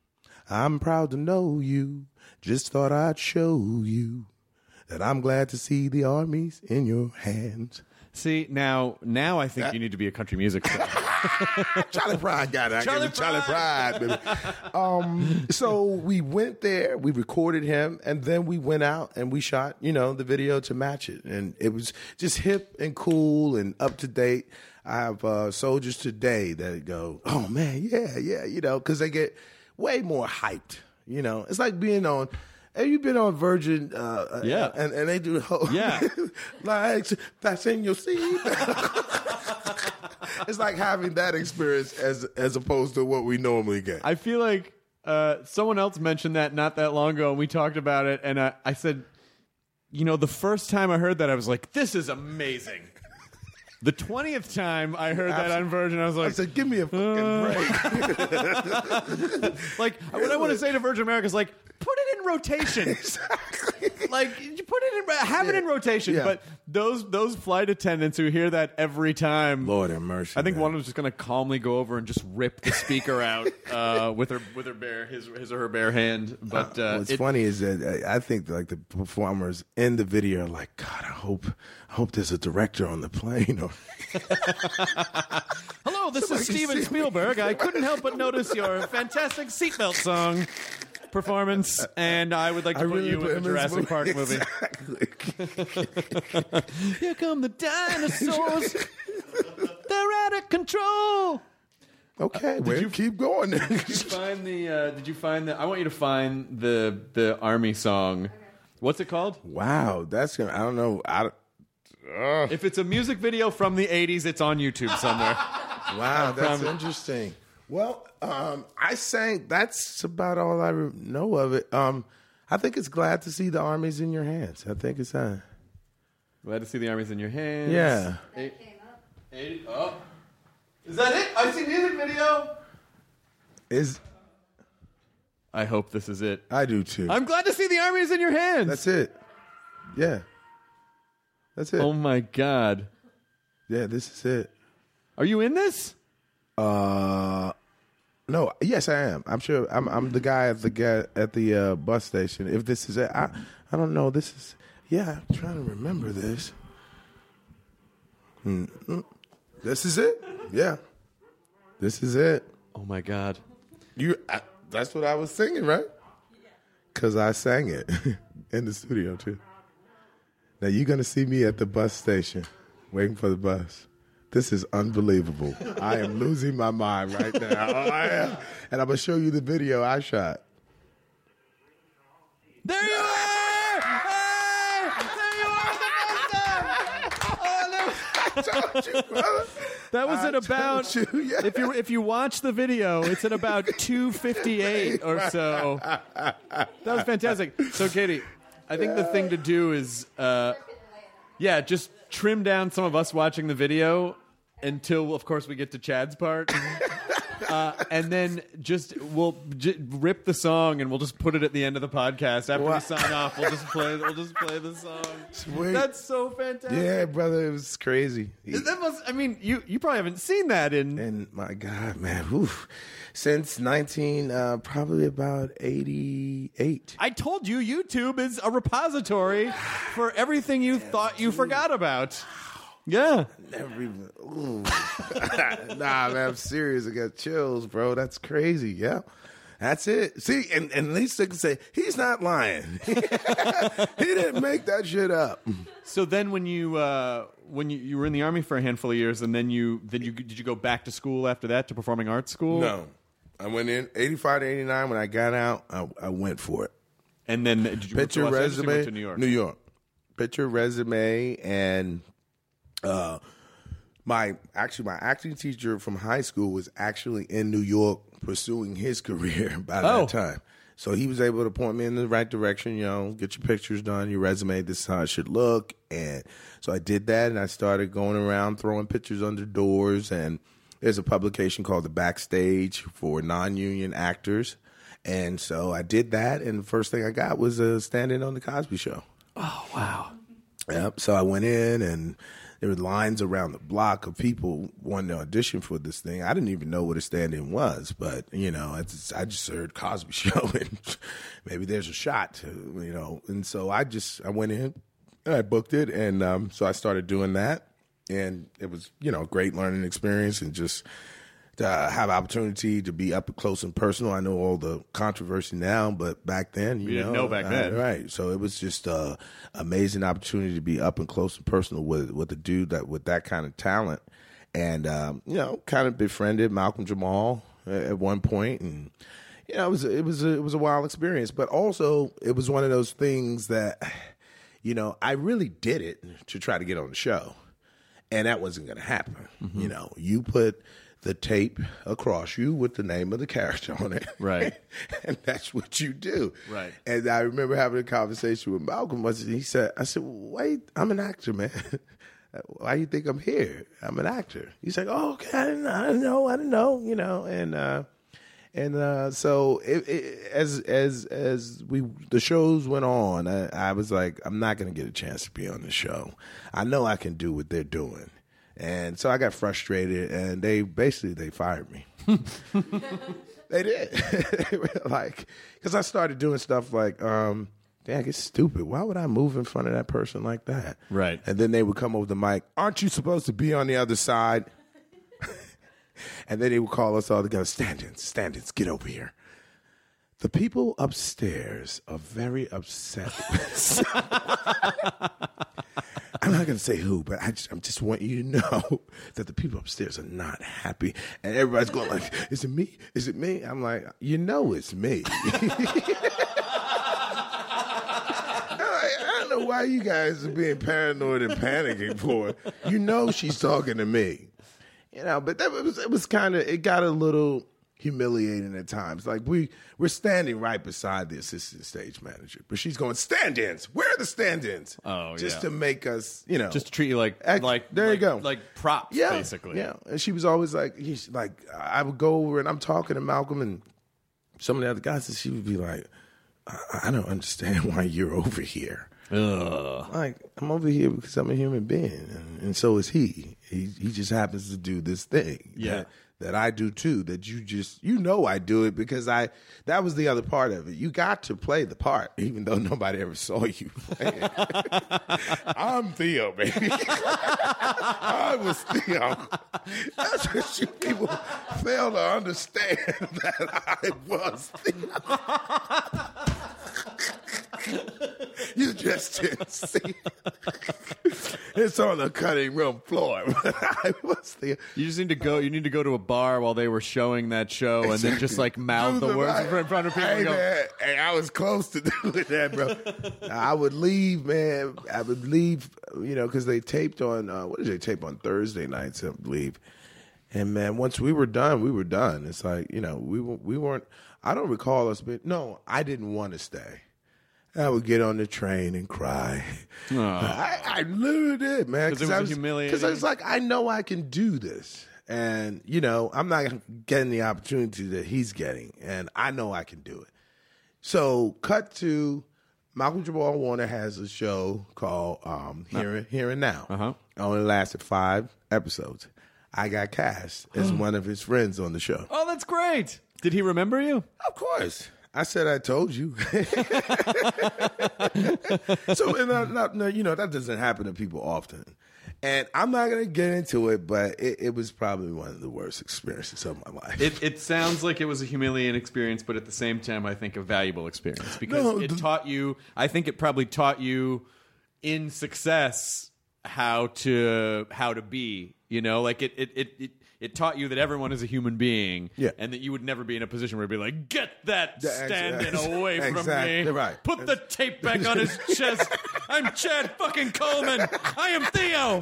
I'm proud to know you. Just thought I'd show you that I'm glad to see the Army's in your hands. See, now now I think that, you need to be a country music star. Charlie Pride got it. Charlie, Charlie Pride, baby. Um, so we went there, we recorded him, and then we went out and we shot, you know, the video to match it. And it was just hip and cool and up to date. I have uh, soldiers today that go, oh, man, yeah, yeah, you know, because they get way more hyped. You know, it's like being on, have you been on Virgin? Uh, yeah. And, and they do the whole, yeah. like, that's in your seat. It's like having that experience as as opposed to what we normally get. I feel like uh, someone else mentioned that not that long ago, and we talked about it, and I, I said, you know, the first time I heard that, I was like, this is amazing. The twentieth time I heard that on Virgin, I was like, I said, give me a fucking uh, break. Like, what I want to say to Virgin America is like, put it in rotation. Exactly. Like, you put it in, have yeah. it in rotation. Yeah. But those those flight attendants who hear that every time, Lord have mercy. I think man. one of them's just going to calmly go over and just rip the speaker out uh, with her with her bare his his or her bare hand. But uh, what's it, funny is that I think like the performers in the video are like, God, I hope I hope there's a director on the plane. Or hello, this Somebody is Steven Spielberg. I couldn't help but notice your fantastic seatbelt song performance, and I would like to I put really you put in the him in this Jurassic Park movie. Exactly. Here come the dinosaurs. They're out of control. Okay, uh, well, you keep going. Did you find the? Uh, did you find the? I want you to find the the Army song. What's it called? Wow, that's gonna. I don't know. I, uh. If it's a music video from the eighties, it's on YouTube somewhere. Wow, that's interesting. Well, um, I sang. That's about all I know of it. Um, I think it's glad to see the Army's in your hands. I think it's uh, glad to see the Army's in your hands. Yeah. Eight, eighty. Oh, is that it? I see music video. Is I hope this is it. I do too. I'm glad to see the Army's in your hands. That's it. Yeah. That's it. Oh my God. Yeah, this is it. Are you in this? Uh, no. Yes, I am. I'm sure. I'm. I'm the guy at the guy at the uh, bus station. If this is it, I. I don't know. This is. Yeah, I'm trying to remember this. Mm-hmm. This is it. Yeah. This is it. Oh my God. You. I, that's what I was singing, right? Because I sang it in the studio too. Now you're gonna see me at the bus station, waiting for the bus. This is unbelievable. I am losing my mind right now. Oh, I am. And I'm gonna show you the video I shot. There you are! Hey! There you are! Oh, that was, I told you, brother. that was I at about. told you, yeah. If you if you watch the video, it's at about two fifty-eight or so. That was fantastic. So, Katie, I think the thing to do is, uh, yeah, just trim down some of us watching the video until, of course, we get to Chad's part. Uh, and then just we'll j- rip the song and we'll just put it at the end of the podcast after What? we sign off. We'll just play. We'll just play the song. Sweet. That's so fantastic. Yeah, brother, it was crazy. That must. I mean, you you probably haven't seen that in. And my God, man, whew. Since nineteen, uh, probably about eighty-eight. I told you, YouTube is a repository for everything you thought you forgot about. Yeah. Never even. Ooh. Nah, man, I'm serious. I got chills, bro. That's crazy. Yeah. That's it. See, and, and at least they can say, he's not lying. He didn't make that shit up. So then, when you uh, when you, you were in the Army for a handful of years, and then you then you did you go back to school after that to performing arts school? No. I went in eighty-five to eighty-nine. When I got out, I, I went for it. And then did you Picture move to Los Angeles or you resume. went to New York? New York. Picture resume and uh, my actually my acting teacher from high school was actually in New York pursuing his career by Oh. that time. So he was able to point me in the right direction, you know, get your pictures done, your resume, this is how it should look. And so I did that and I started going around throwing pictures under doors. And there's a publication called The Backstage for non-union actors. And so I did that. And the first thing I got was uh, standing on The Cosby Show. Oh wow! Yep. So I went in and there were lines around the block of people wanting to audition for this thing. I didn't even know what a stand-in was, but, you know, I just, I just heard Cosby Show and maybe there's a shot, to, you know. And so I just, I went in and I booked it. And um, so I started doing that. And it was, you know, a great learning experience and just to have opportunity to be up close and personal. I know all the controversy now, but back then, you We didn't know, know back I- then. right? So it was just a amazing opportunity to be up and close and personal with with a dude that with that kind of talent, and um, you know, kind of befriended Malcolm Jamal at, at one point, and you know, it was it was a, it was a wild experience, but also it was one of those things that, you know, I really did it to try to get on the show, and that wasn't going to happen. Mm-hmm. You know, you put the tape across you with the name of the character on it. Right. And that's what you do. Right. And I remember having a conversation with Malcolm. He said, I said, wait, I'm an actor, man. Why do you think I'm here? I'm an actor. He's like, oh, okay, I didn't, I didn't know, I didn't know, you know. And uh, and uh, so it, it, as as as we the shows went on, I, I was like, I'm not going to get a chance to be on the show. I know I can do what they're doing. And so I got frustrated, and they basically they fired me. They did. They were like, because I started doing stuff like, um, dang, it's stupid. Why would I move in front of that person like that? Right. And then they would come over the mic. Aren't you supposed to be on the other side? And then they would call us all together. Stand-ins, stand-ins, get over here. The people upstairs are very upset. I'm not going to say who, but I just, I just want you to know that the people upstairs are not happy. And everybody's going like, is it me? Is it me? I'm like, you know it's me. I'm like, I don't know why you guys are being paranoid and panicking for it. You know she's talking to me. You know, but that was, it was kind of, it got a little humiliating at times. Like we we're standing right beside the assistant stage manager, but she's going, stand-ins. Where are the stand-ins? Oh, just yeah. to make us, you know, Just to treat you like Act- like there you like- go. like props, yeah, basically. yeah. And she was always like, he's like, I would go over and I'm talking to Malcolm and some of the other guys, and she would be like, I, I don't understand why you're over here. Ugh. Like, I'm over here because I'm a human being, and, and so is he. He he just happens to do this thing Yeah. that, that I do too, that you just, you know I do it because I, that was the other part of it. You got to play the part, even though nobody ever saw you play it. I'm Theo, baby. I was Theo. That's what you people fail to understand, that I was Theo. You just didn't see. It's on the cutting room floor. I was there. You just need to go. You need to go to a bar while they were showing that show, exactly. and then just like mouth the words right in front of people. Hey, and go, man, hey, I was close to doing that, bro. I would leave, man. I would leave, you know, because they taped on. Uh, what did they tape on Thursday nights? I believe. And man, once we were done, we were done. It's like, you know, we we weren't. I don't recall us being. No, I didn't want to stay. I would get on the train and cry. Oh. I, I literally did, man. Because it was humiliating. Because I was like, I know I can do this. And, you know, I'm not getting the opportunity that he's getting. And I know I can do it. So, cut to Malcolm Jamal Warner has a show called um, Here, uh, Here and Now. Uh-huh. It only lasted five episodes. I got cast as one of his friends on the show. Oh, that's great. Did he remember you? Of course. I said I told you. So, and not, not, no, you know, that doesn't happen to people often. And I'm not going to get into it, but it, it was probably one of the worst experiences of my life. It, it sounds like it was a humiliating experience, but at the same time, I think a valuable experience because No, it the- taught you, I think it probably taught you in success how to how to be, you know, like it it, it, it It taught you that everyone is a human being, yeah. and that you would never be in a position where you'd be like, get that Yeah, stand-in ex- away from exactly me. right. Put the tape back on his chest. I'm Chad fucking Coleman. I am Theo.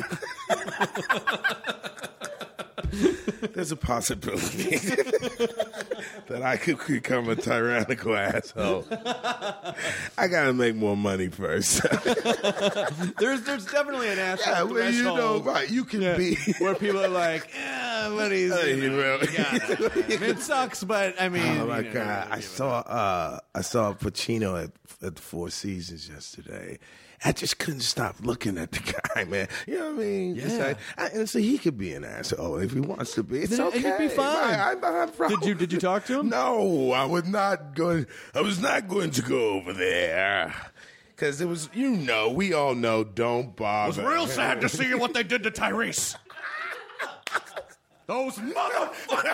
There's a possibility that I could become a tyrannical asshole. I got to make more money first. there's there's definitely an asshole Yeah, well, you threshold. know, right? You can Yeah, be where people are like, yeah, but he's, Hey, you know, really? yeah. I mean, it sucks, but I mean, Oh my you know, God! I saw uh, I saw Pacino at at the Four Seasons yesterday. I just couldn't stop looking at the guy, man. You know what I mean? It's Yeah. like, I, and so he could be an asshole if he wants to be. It's And okay. he'd be fine. Right, I'm not a problem. Did you did you talk to him? No, I was not going. I was not going to go over there. Because it was, you know, we all know, don't bother. It was real sad to see what they did to Tyrese. Those mother.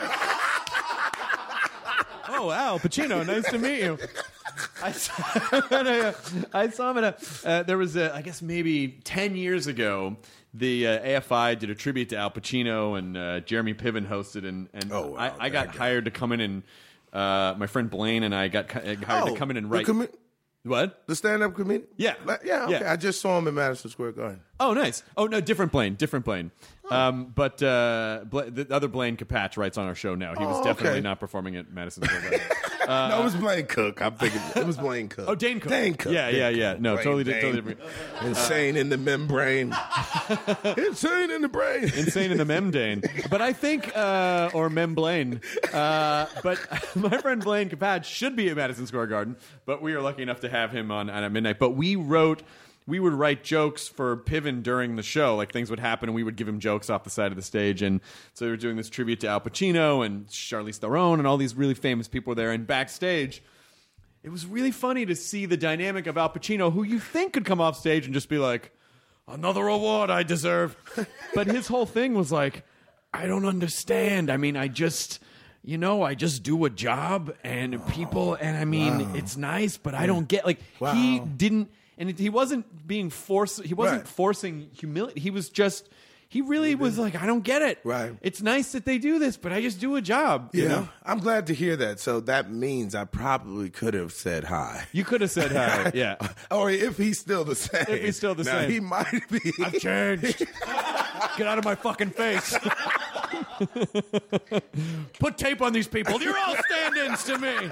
Oh wow, Pacino, nice to meet you. I saw him at a, I saw him at a, uh, there was a, I guess maybe ten years ago, the uh, A F I did a tribute to Al Pacino, and uh, Jeremy Piven hosted, and, and Oh, wow, I, I got that guy. hired to come in and, uh, my friend Blaine and I got hi- hired to come in and the write. comi- What? The stand-up comedian? Yeah. Like, yeah, okay. Yeah. I just saw him in Madison Square Garden. Oh, nice. Oh, no, different Blaine, different Blaine. Um, but uh, Bla- the other Blaine Capatch writes on our show now. He was Oh, definitely okay. not performing at Madison Square Garden. no, it was Blaine Cook. I'm thinking it was Blaine Cook. Oh, Dane Cook. Dane Cook. Yeah, Dane yeah, yeah. Cook. No, Blaine totally, Dane. totally different. Insane in the membrane. Insane in the brain. Insane in the Memdane. But I think, uh, or Memblaine. Uh, but my friend Blaine Capatch should be at Madison Square Garden, but we are lucky enough to have him on, on at midnight. But we wrote, we would write jokes for Piven during the show. Like things would happen and we would give him jokes off the side of the stage. And so we were doing this tribute to Al Pacino and Charlize Theron and all these really famous people were there. And backstage, it was really funny to see the dynamic of Al Pacino, who you think could come off stage and just be like, another award I deserve. But his whole thing was like, I don't understand. I mean, I just, you know, I just do a job and people, and I mean, Wow. it's nice, but I don't get, like, Wow. he didn't, and it, he wasn't being forced, he wasn't Right. forcing humility. He was just, he really was like, I don't get it. Right. It's nice that they do this, but I just do a job. Yeah, You know? I'm glad to hear that. So that means I probably could have said hi. You could have said hi. Yeah. Or if he's still the same. If he's still the now, same. He might be. I've changed. Get out of my fucking face. Put tape on these people. You're all stand-ins to me.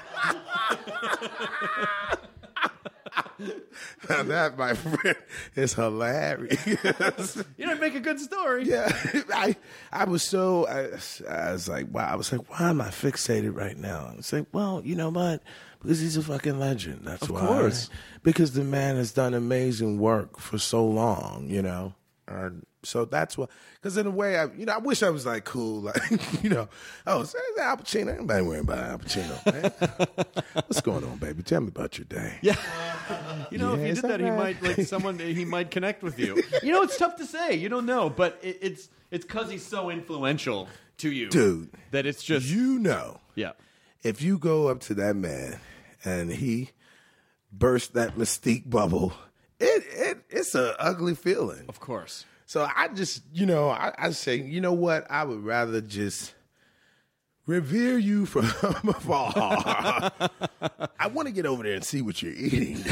Now that, my friend, is hilarious. You don't make a good story. Yeah, I I was so I, I was like, wow. I was like, why am I fixated right now? I was like, well, you know what? Because he's a fucking legend. That's Of why. course. Because the man has done amazing work for so long. You know. Or, so that's what, because in a way, I, you know, I wish I was like cool, like, you know, oh, it's Al Pacino. Everybody worrying about Al Pacino, man. What's going on, baby? Tell me about your day. Yeah. You know, Yeah, if he is did that that, he right? might, like, someone, he might connect with you. You know, it's tough to say. You don't know, but it, it's it's because he's so influential to you. Dude. That it's just, You know, yeah. if you go up to that man and he burst that mystique bubble, it, it it's an ugly feeling. Of course. So I just, you know, I, I say, you know what? I would rather just revere you from afar. I want to get over there and see what you're eating.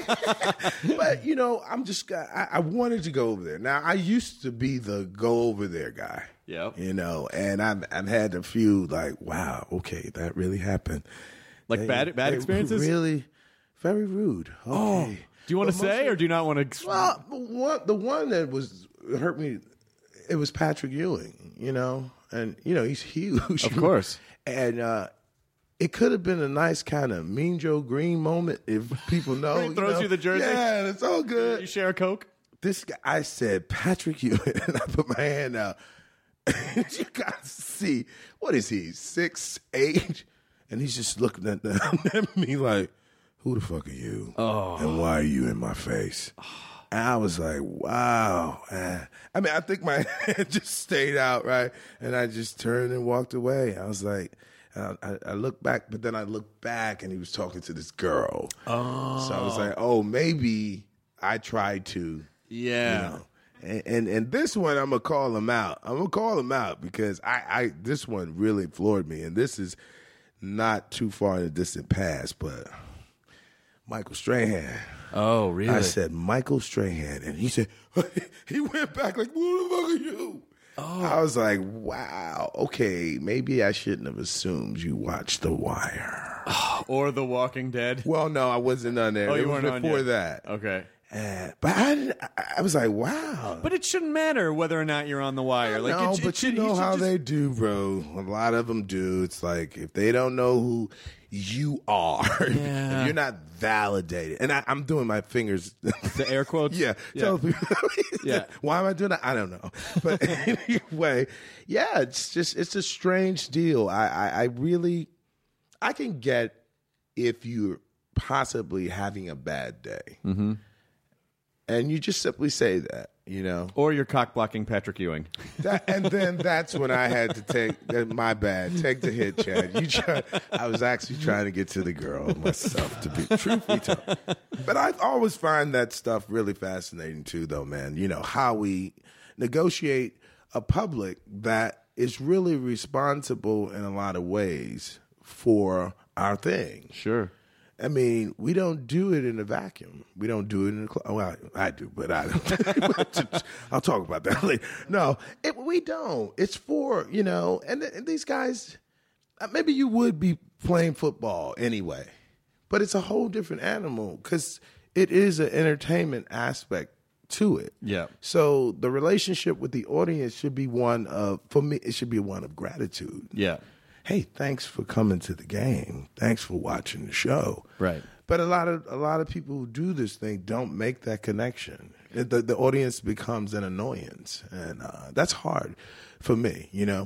But, you know, I'm just, I, I wanted to go over there. Now, I used to be the go over there guy. Yep. You know, and I've, I've had a few like, wow, okay, that really happened. Like They- bad bad they experiences? Really, very rude. Okay. Oh. Do you want to But say, mostly- or do you not want to? Well, the one, the one that was hurt me, it was Patrick Ewing, you know, and you know he's huge, Of course. and uh, it could have been a nice kind of Mean Joe Green moment if people know. He throws know, you the jersey? Yeah, it's all You good. share a Coke? This guy, I said Patrick Ewing, and I put my hand out. You got to see, what is he, six eight, and he's just looking at, at me like, who the fuck are you? Oh. And why are you in my face? And I was like, wow. Man. I mean, I think my hand just stayed out, right? And I just turned and walked away. I was like, I, I, I looked back, but then I looked back and he was talking to this girl. Oh. So I was like, oh, maybe I tried to. Yeah. You know. And, and and this one, I'm gonna call him out. I'm gonna call him out because I, I this one really floored me, and this is not too far in the distant past, but Michael Strahan. Oh, really? I said Michael Strahan, and he said he went back like, "Who the fuck are you?" Oh. I was like, "Wow, okay, maybe I shouldn't have assumed you watched The Wire Or The Walking Dead. Well, no, I wasn't on there. Oh, it you was weren't on before yet. that. Okay. Uh, but I, didn't, I, I was like, wow. But it shouldn't matter whether or not you're on the wire. Like, no, it, it but should, you know should how just- they do, bro. A lot of them do. It's like if they don't know who you are, Yeah. if you're not validated. And I, I'm doing my fingers. The air quotes? Yeah. Yeah. Tell people. Yeah. Why am I doing that? I don't know. But anyway, yeah, it's just it's a strange deal. I, I, I really, I can get if you're possibly having a bad day. Mm-hmm. And you just simply say that, you know. Or you're cock blocking Patrick Ewing. That, and then that's when I had to take uh, my bad. Take the hit, Chad. You try, I was actually trying to get to the girl myself, to be truthfully told. But I always find that stuff really fascinating too, though, man. You know how we negotiate a public that is really responsible in a lot of ways for our thing. Sure. I mean, we don't do it in a vacuum. We don't do it in a cl- well, I do, but I don't. I'll talk about that later. No, it, we don't. It's for, you know, and, and these guys, uh, maybe you would be playing football anyway, but it's a whole different animal because it is an entertainment aspect to it. Yeah. So the relationship with the audience should be one of, for me, it should be one of gratitude. Yeah. Hey, thanks for coming to the game. Thanks for watching the show. Right. But a lot of a lot of people who do this thing don't make that connection. It, the, the audience becomes an annoyance, and uh, that's hard for me. You know.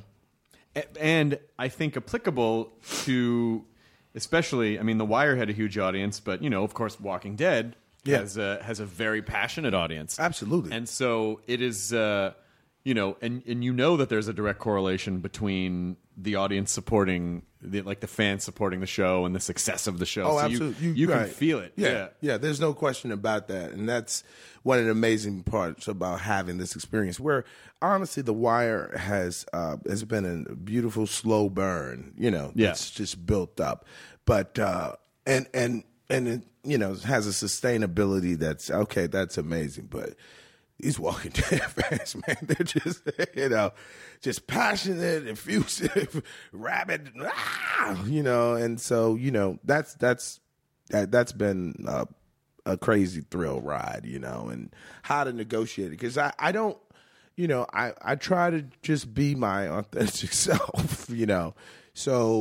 A- And I think applicable to, especially, I mean, The Wire had a huge audience, but, you know, of course, Walking Dead Yeah. has, a, has a very passionate audience. Absolutely. And so it is, uh, you know, and, and you know that there's a direct correlation between the audience supporting, the, like the fans supporting the show and the success of the show. Oh, so you- absolutely. You, can right. feel it. Yeah, Yeah. yeah. There's no question about that, and that's one of the amazing parts about having this experience. Where honestly, The Wire has uh, has been a beautiful slow burn. You know, Yeah. it's just built up, but uh, and and and it, you know, has a sustainability that's okay. That's amazing, but. These Walking Dead fans, man, they're just, you know, just passionate, effusive, rabid, ah, you know, and so, you know, that's, that's, that, that's been uh, a crazy thrill ride, you know, and how to negotiate it. Because I, I don't, you know, I, I try to just be my authentic self, you know. So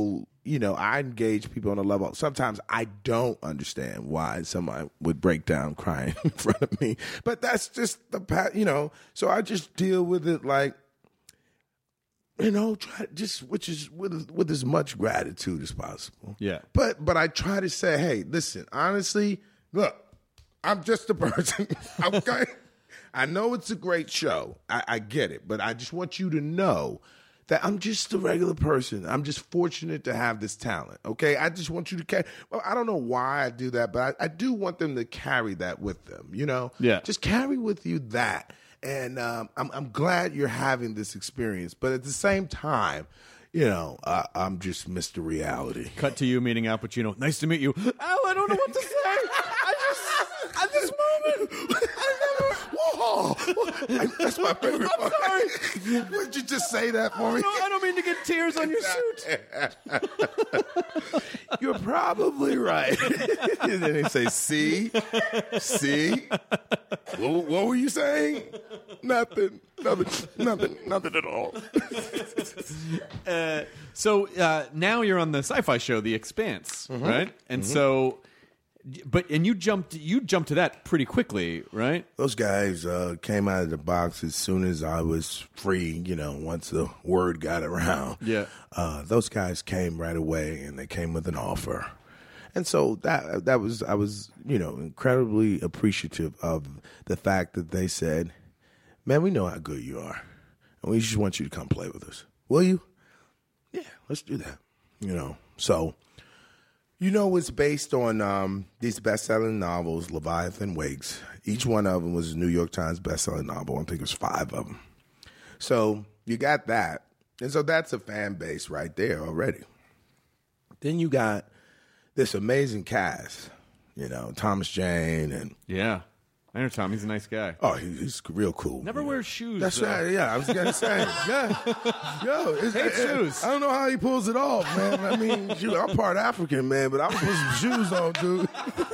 you know, I engage people on a level. Sometimes I don't understand why somebody would break down crying in front of me, but that's just the pat, you know. So I just deal with it like, you know, try just which is with with as much gratitude as possible. Yeah. But but I try to say, hey, listen, honestly, look, I'm just a person. Okay. I know it's a great show. I, I get it, but I just want you to know that I'm just a regular person. I'm just fortunate to have this talent. Okay. I just want you to carry. Well, I don't know why I do that, but I, I do want them to carry that with them. You know. Yeah. Just carry with you that. And um, I'm, I'm glad you're having this experience. But at the same time, you know, uh, I'm just Mister Reality. Cut to you meeting Al Pacino. Nice to meet you. Al, I don't know what to say. I just, at this moment, I never. Whoa, I, that's my favorite I'm part. sorry. Would you just say that for me? No, I don't mean to get tears on your suit. You're probably right. And then they say, see? See? What, what were you saying? Nothing. Nothing. Nothing. Nothing at all. Uh, so uh, now you're on the sci-fi show, The Expanse, Mm-hmm. right? And mm-hmm. so, but and you jumped, you jumped to that pretty quickly, right? Those guys uh, came out of the box as soon as I was free. You know, once the word got around. Yeah. Uh, those guys came right away, and they came with an offer. And so that that was I was you know incredibly appreciative of the fact that they said, "Man, we know how good you are, and we just want you to come play with us. Will you? Yeah, let's do that." You know, so you know it's based on um, these best-selling novels, Leviathan Wakes. Each one of them was a New York Times best-selling novel. I think it was five of them. So you got that, and so that's a fan base right there already. Then you got this amazing cast, you know, Thomas Jane and yeah, I know Tom. He's a nice guy. Oh, he, he's real cool. Never wears shoes. That's though. right. Yeah, I was gonna say. Yeah, yo, it's, Hate it, shoes. I don't know how he pulls it off, man. I mean, shoot, I'm part African, man, but I'm gonna put some shoes on, dude.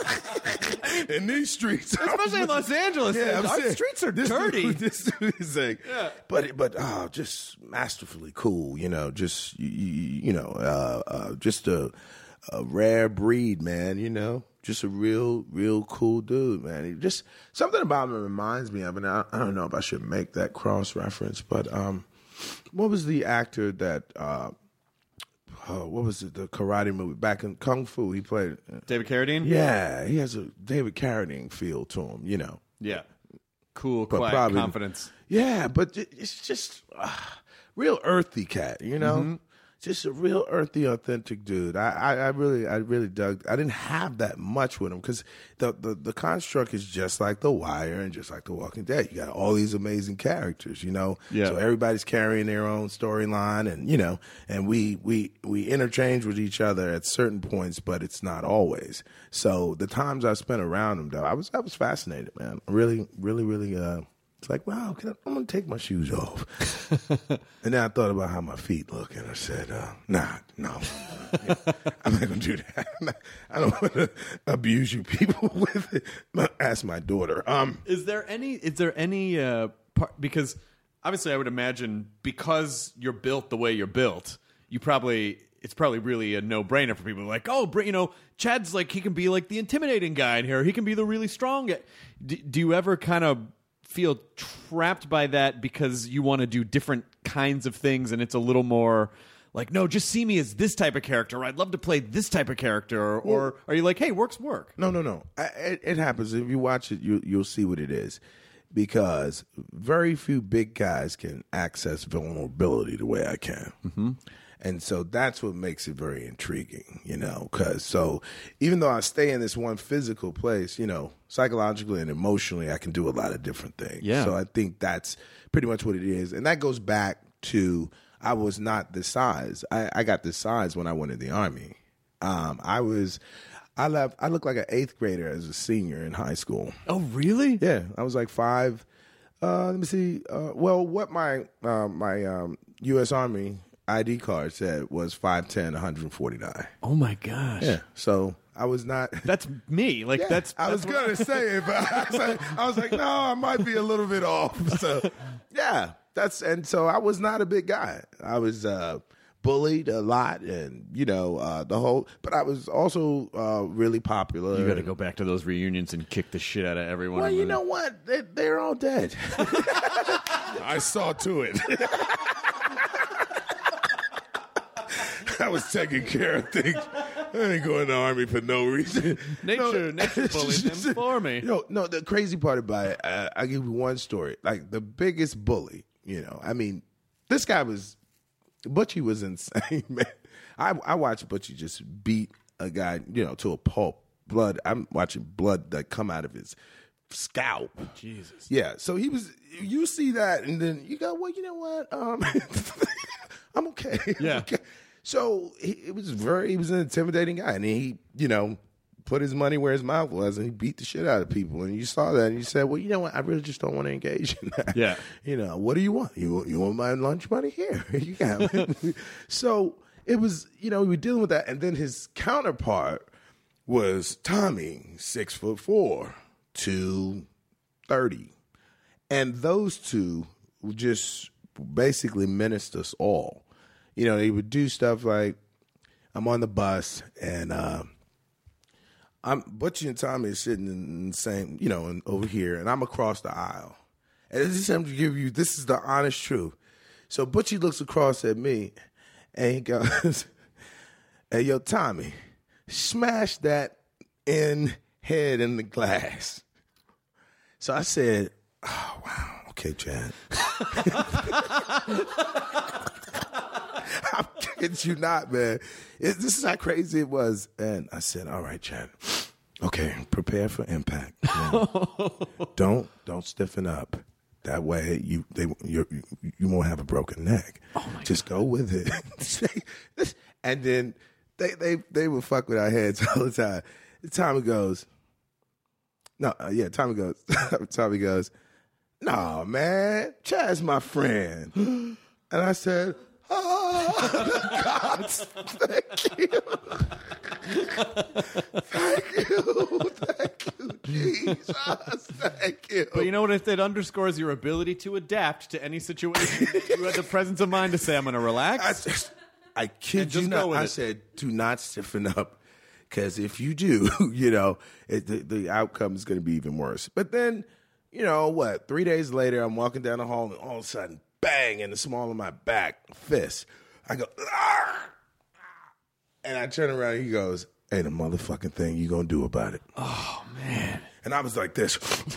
In these streets, especially in Los Angeles, yeah, I'm our saying, streets are this dirty. Dude, this dude is like, yeah. but but oh, just masterfully cool. You know, just you, you know, uh, uh, just a. A rare breed, man, you know, just a real, real cool dude, man. He just something about him reminds me of, and I, I don't know if I should make that cross reference, but um, what was the actor that, uh, oh, what was it, the karate movie back in Kung Fu? He played David Carradine. Yeah, he has a David Carradine feel to him, you know. Yeah, cool, but quiet, probably, confidence. Yeah, but it's just uh, real earthy cat, you know. Mm-hmm. Just a real earthy, authentic dude. I, I, I really, I really dug. I didn't have that much with him because the, the the construct is just like The Wire and just like The Walking Dead. You got all these amazing characters, you know. Yeah. So everybody's carrying their own storyline, and you know, and we we we interchange with each other at certain points, but it's not always. So the times I spent around him, though, I was I was fascinated, man. Really, really, really. Uh, It's like, wow, can I, I'm going to take my shoes off. And then I thought about how my feet look, and I said, uh, nah, no. Yeah, I'm not going to do that. Not, I don't want to abuse you people with it. Ask my daughter. Um, is there any, is there any, uh, part, because obviously I would imagine because you're built the way you're built, you probably, it's probably really a no-brainer for people like, oh, you know, Chad's like, he can be like the intimidating guy in here. He can be the really strong guy. Do, do you ever kind of feel trapped by that because you want to do different kinds of things and it's a little more like, no, just see me as this type of character, or I'd love to play this type of character, or, well, or are you like, hey, work's work? No, no, no. I, it, it happens. If you watch it, you, you'll see what it is, because very few big guys can access vulnerability the way I can. Mm-hmm. And so that's what makes it very intriguing, you know, because so even though I stay in this one physical place, you know, psychologically and emotionally, I can do a lot of different things. Yeah. So I think that's pretty much what it is. And that goes back to I was not this size. I, I got this size when I went in the Army. Um, I was, I left, I looked like an eighth grader as a senior in high school. Oh, really? Yeah. I was like five. Uh, let me see. Uh, well, what my, uh, my um, U S Army I D card said was five ten, one forty-nine. Oh my gosh. Yeah. So I was not. That's me. Like yeah, that's. I was that's gonna say it, but I was, like, I was like, no, I might be a little bit off. So yeah, that's and so I was not a big guy. I was, uh, bullied a lot, and you know uh, the whole. But I was also uh, really popular. You got to go back to those reunions and kick the shit out of everyone. Well, you know what? They, they're all dead. I saw to it. I was taking care of things. I ain't going to the army for no reason. Nature, no, nature bullied them for me. No, no. The crazy part about it, uh, I'll give you one story. Like the biggest bully, you know. I mean, this guy was Butchie was insane, man. I I watched Butchie just beat a guy, you know, to a pulp. Blood. I'm watching blood that come out of his scalp. Jesus. Yeah. So he was. You see that, and then you go, well, you know what? Um, I'm okay. Yeah. I'm okay. So he it was very. He was an intimidating guy, and he, you know, put his money where his mouth was, and he beat the shit out of people. And you saw that, and you said, well, you know what? I really just don't want to engage in that. Yeah. You know, what do you want? You you want my lunch money? Here, you got it. So it was, you know, we were dealing with that, and then his counterpart was Tommy, six foot four, two thirty, and those two just basically menaced us all. You know, they would do stuff like, I'm on the bus and uh, I'm Butchie and Tommy are sitting in the same, you know, in, over here, and I'm across the aisle. And this is time to give you, this is the honest truth. So Butchie looks across at me, and he goes, "Hey, yo, Tommy, smash that in head in the glass." So I said, "Oh wow, okay, Chad." I'm kidding you not, man. It, this is how crazy it was. And I said, "All right, Chad. Okay, prepare for impact. You know, don't don't stiffen up. That way you they you you won't have a broken neck. Oh my Just God. Go with it." And then they they they would fuck with our heads all the time. Tommy goes, no, uh, yeah, Tommy goes, Tommy goes, "No, man, Chad's my friend." And I said, "Oh, God, thank you. Thank you. Thank you, Jesus. Thank you." But you know what? If it underscores your ability to adapt to any situation, you had the presence of mind to say, "I'm going to relax." I, just, I kid And you just go not. with I it. said, "Do not stiffen up. Because if you do, you know, it, the, the outcome is going to be even worse." But then, you know, what? Three days later, I'm walking down the hall, and all of a sudden, bang, in the small of my back, fist. I go, "Arr!" And I turn around, and he goes, "Ain't a motherfucking thing you going to do about it." Oh, man. And I was like this.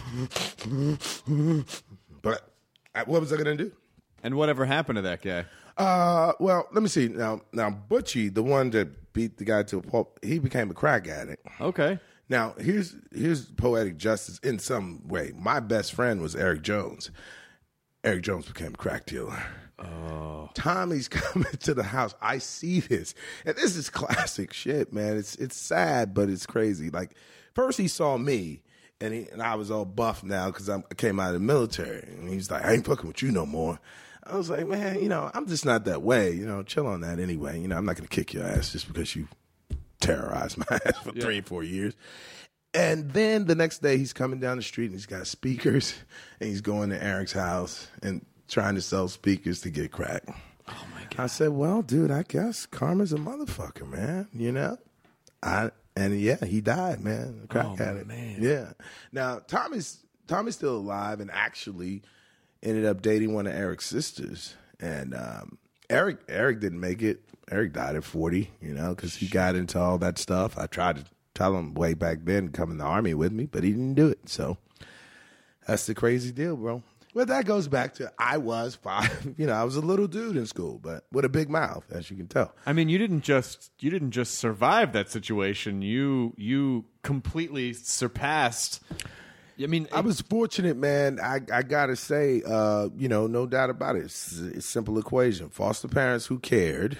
But I, what was I going to do? And whatever happened to that guy? Uh, well, let me see. Now, now Butchie, the one that beat the guy to a pulp, he became a crack addict. Okay. Now, here's here's poetic justice in some way. My best friend was Eric Jones. Eric Jones became a crack dealer. Oh. Tommy's coming to the house. I see this. And this is classic shit, man. It's it's sad, but it's crazy. Like, first he saw me, and he, and I was all buff now because I came out of the military. And he's like, "I ain't fucking with you no more." I was like, "Man, you know, I'm just not that way. You know, chill on that anyway. You know, I'm not going to kick your ass just because you terrorized my ass for Yeah. three or four years." And then the next day he's coming down the street and he's got speakers and he's going to Eric's house and trying to sell speakers to get crack. Oh, my God. I said, "Well, dude, I guess karma's a motherfucker, man. You know?" I And yeah, he died, man. A crack Oh, addict. man. Yeah. Now, Tommy's, Tommy's still alive and actually ended up dating one of Eric's sisters. And um, Eric Eric didn't make it. Eric died at forty, you know, because he got into all that stuff. I tried to tell him way back then to come in the army with me, but he didn't do it. So that's the crazy deal, bro. Well, that goes back to I was five. You know, I was a little dude in school, but with a big mouth, as you can tell. I mean, you didn't just you didn't just survive that situation. You you completely surpassed. I mean, I was fortunate, man. I, I gotta say, uh, you know, no doubt about it. It's, it's a simple equation. Foster parents who cared,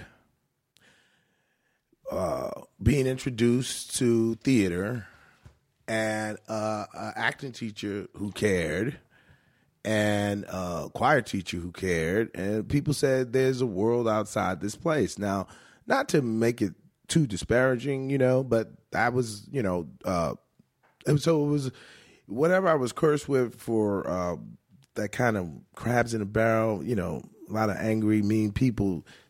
uh, being introduced to theater, and uh, an acting teacher who cared, and a choir teacher who cared, and people said there's a world outside this place. Now, not to make it too disparaging, you know, but that was, you know, uh, and so it was. Whatever I was cursed with for uh, that kind of crabs in a barrel, you know, a lot of angry, mean people,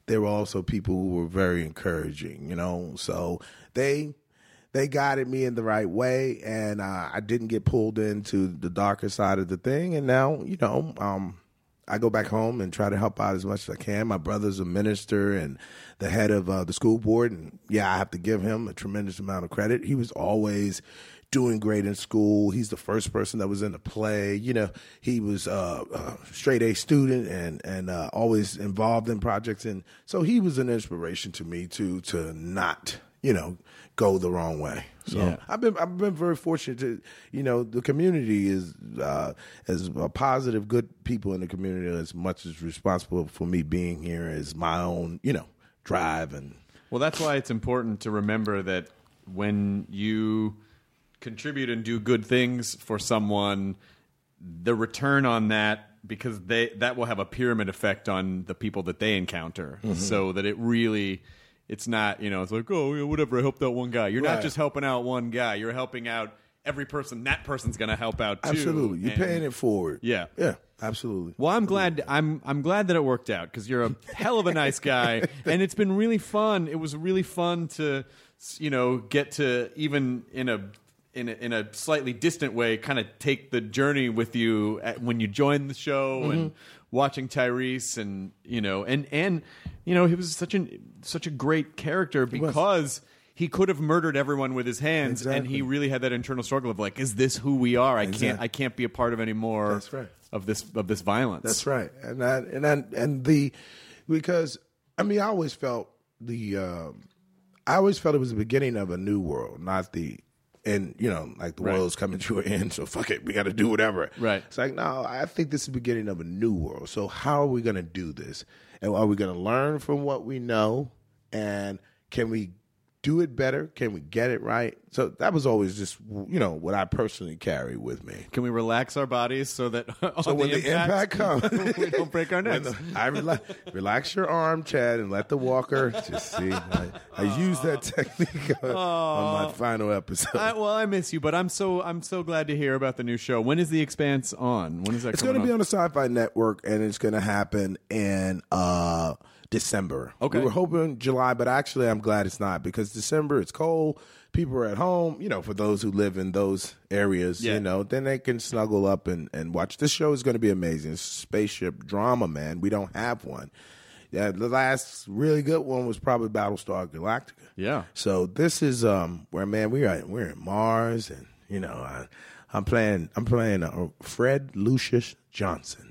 there were also people who were very encouraging, you know. So they they guided me in the right way, and uh, I didn't get pulled into the darker side of the thing. And now, you know, um, I go back home and try to help out as much as I can. My brother's a minister and the head of uh, the school board, and yeah, I have to give him a tremendous amount of credit. He was always doing great in school. He's the first person that was in the play. You know, he was uh, a straight A student and and uh, always involved in projects, and so he was an inspiration to me to to not, you know, go the wrong way. So Yeah. I've been I've been very fortunate to, you know, the community is uh, as a positive, good people in the community as much as responsible for me being here as my own, you know, drive. And Well, that's why it's important to remember that when you contribute and do good things for someone, the return on that, because they that will have a pyramid effect on the people that they encounter. Mm-hmm. So that it really, it's not, you know, it's like, oh, yeah, whatever, I helped out one guy. You're Right. not just helping out one guy. You're helping out every person. That person's going to help out too. absolutely, you're And- paying it forward. Yeah. yeah, absolutely. Well, I'm glad. I'm I'm glad that it worked out because you're a hell of a nice guy, and it's been really fun. It was really fun to, you know, get to even in a in a, in a slightly distant way, kind of take the journey with you at, when you joined the show Mm-hmm. and watching Tyrese, and you know, and and you know, he was such an such a great character because he could have murdered everyone with his hands, and he Exactly. really had that internal struggle of like, is this who we are? I can't Exactly. I can't be a part of anymore. That's right. Of this of this violence. That's right, and that and that, and the because I mean I always felt the um, I always felt it was the beginning of a new world, not the and you know like the Right. world's coming to an end, so fuck it, we got to do whatever. Right. It's like no, I think this is the beginning of a new world. So how are we going to do this? And are we going to learn from what we know? And can we do it better? Can we get it right? So that was always just, you know, what I personally carry with me. Can we relax our bodies so that on So when the impact comes, we don't break our when necks? the- I relax, relax your arm, Chad, and let the walker just see. I, I use that technique on, on my final episode. I, well, I miss you, but I'm so I'm so glad to hear about the new show. When is The Expanse on? When is that? It's going going to be on the Sci-Fi Network, and it's going to happen in uh, December. Okay. We were hoping July, but actually I'm glad it's not because December, it's cold. People are at home, you know, for those who live in those areas, Yeah. you know, then they can snuggle up and, and watch. This show is going to be amazing. It's spaceship drama, man. We don't have one. Yeah, the last really good one was probably Battlestar Galactica. Yeah. So this is um where man we are we're in Mars, and you know I, I'm playing I'm playing uh, Fred Lucius Johnson.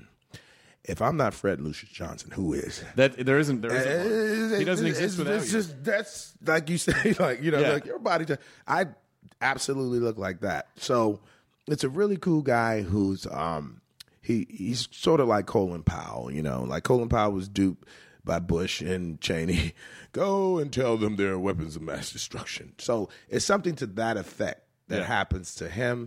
If I'm not Fred Lucius Johnson, who is? That there isn't there isn't one. He doesn't It's- exist it's, without it's you. just that's like you say, like you know, Yeah. like your body. Just, I absolutely look like that. So it's a really cool guy who's um he he's sort of like Colin Powell, you know, like Colin Powell was duped by Bush and Cheney. Go and tell them they're weapons of mass destruction. So it's something to that effect that Yeah. happens to him,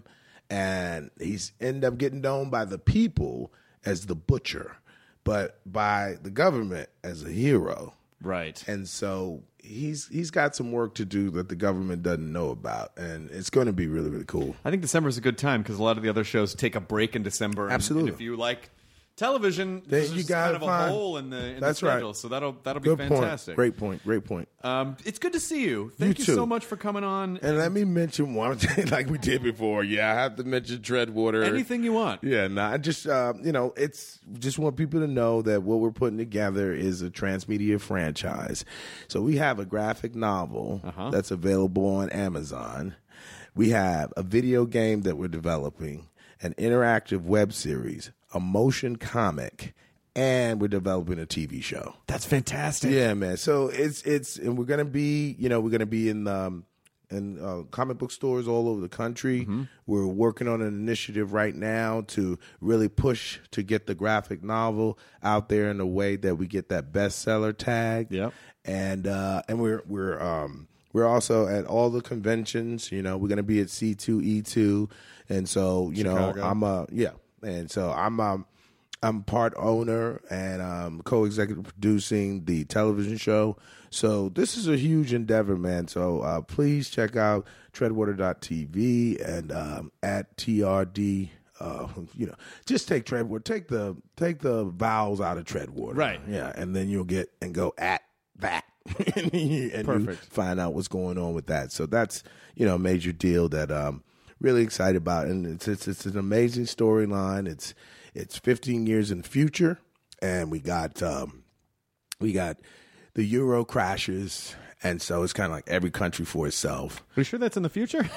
and he's end up getting known by the people as the butcher, but by the government as a hero. Right. And so he's he's got some work to do that the government doesn't know about, and it's going to be really, really cool. I think December is a good time because a lot of the other shows take a break in December. and- Absolutely. And if you like television, Then there's you just gotta kind of a find- hole in the in That's the right. schedule. So that'll that'll be Good fantastic. point. Great point. Great point. Um, it's good to see you. Thank You you, so too. much for coming on. And let me mention one thing, like we did before. Yeah, I have to mention Treadwater. Anything you want. Yeah, no, I just uh, you know, it's just want people to know that what we're putting together is a transmedia franchise. So we have a graphic novel Uh-huh. that's available on Amazon. We have a video game that we're developing, an interactive web series, a motion comic, and we're developing a T V show. That's fantastic. Yeah, man. So it's it's and we're gonna be, you know, we're gonna be in um in uh, comic book stores all over the country. Mm-hmm. We're working on an initiative right now to really push to get the graphic novel out there in a way that we get that bestseller tag. Yep. And uh, and we're we're um we're also at all the conventions. You know, we're gonna be at C two E two, and so you Chicago. know I'm uh yeah, and so I'm um. I'm part owner and um, co-executive producing the television show. So this is a huge endeavor, man. So uh, please check out treadwater dot t v and um, at T R D uh, you know, just take Treadwater, take the take the vowels out of Treadwater, Right. Yeah, and then you'll get and go at that, and you Perfect. find out what's going on with that. So that's you know a major deal that um really excited about, and it's it's, it's an amazing storyline. It's it's fifteen years in the future, and we got um we got the Euro crashes. And so it's kind of like every country for itself. Are you sure that's in the future?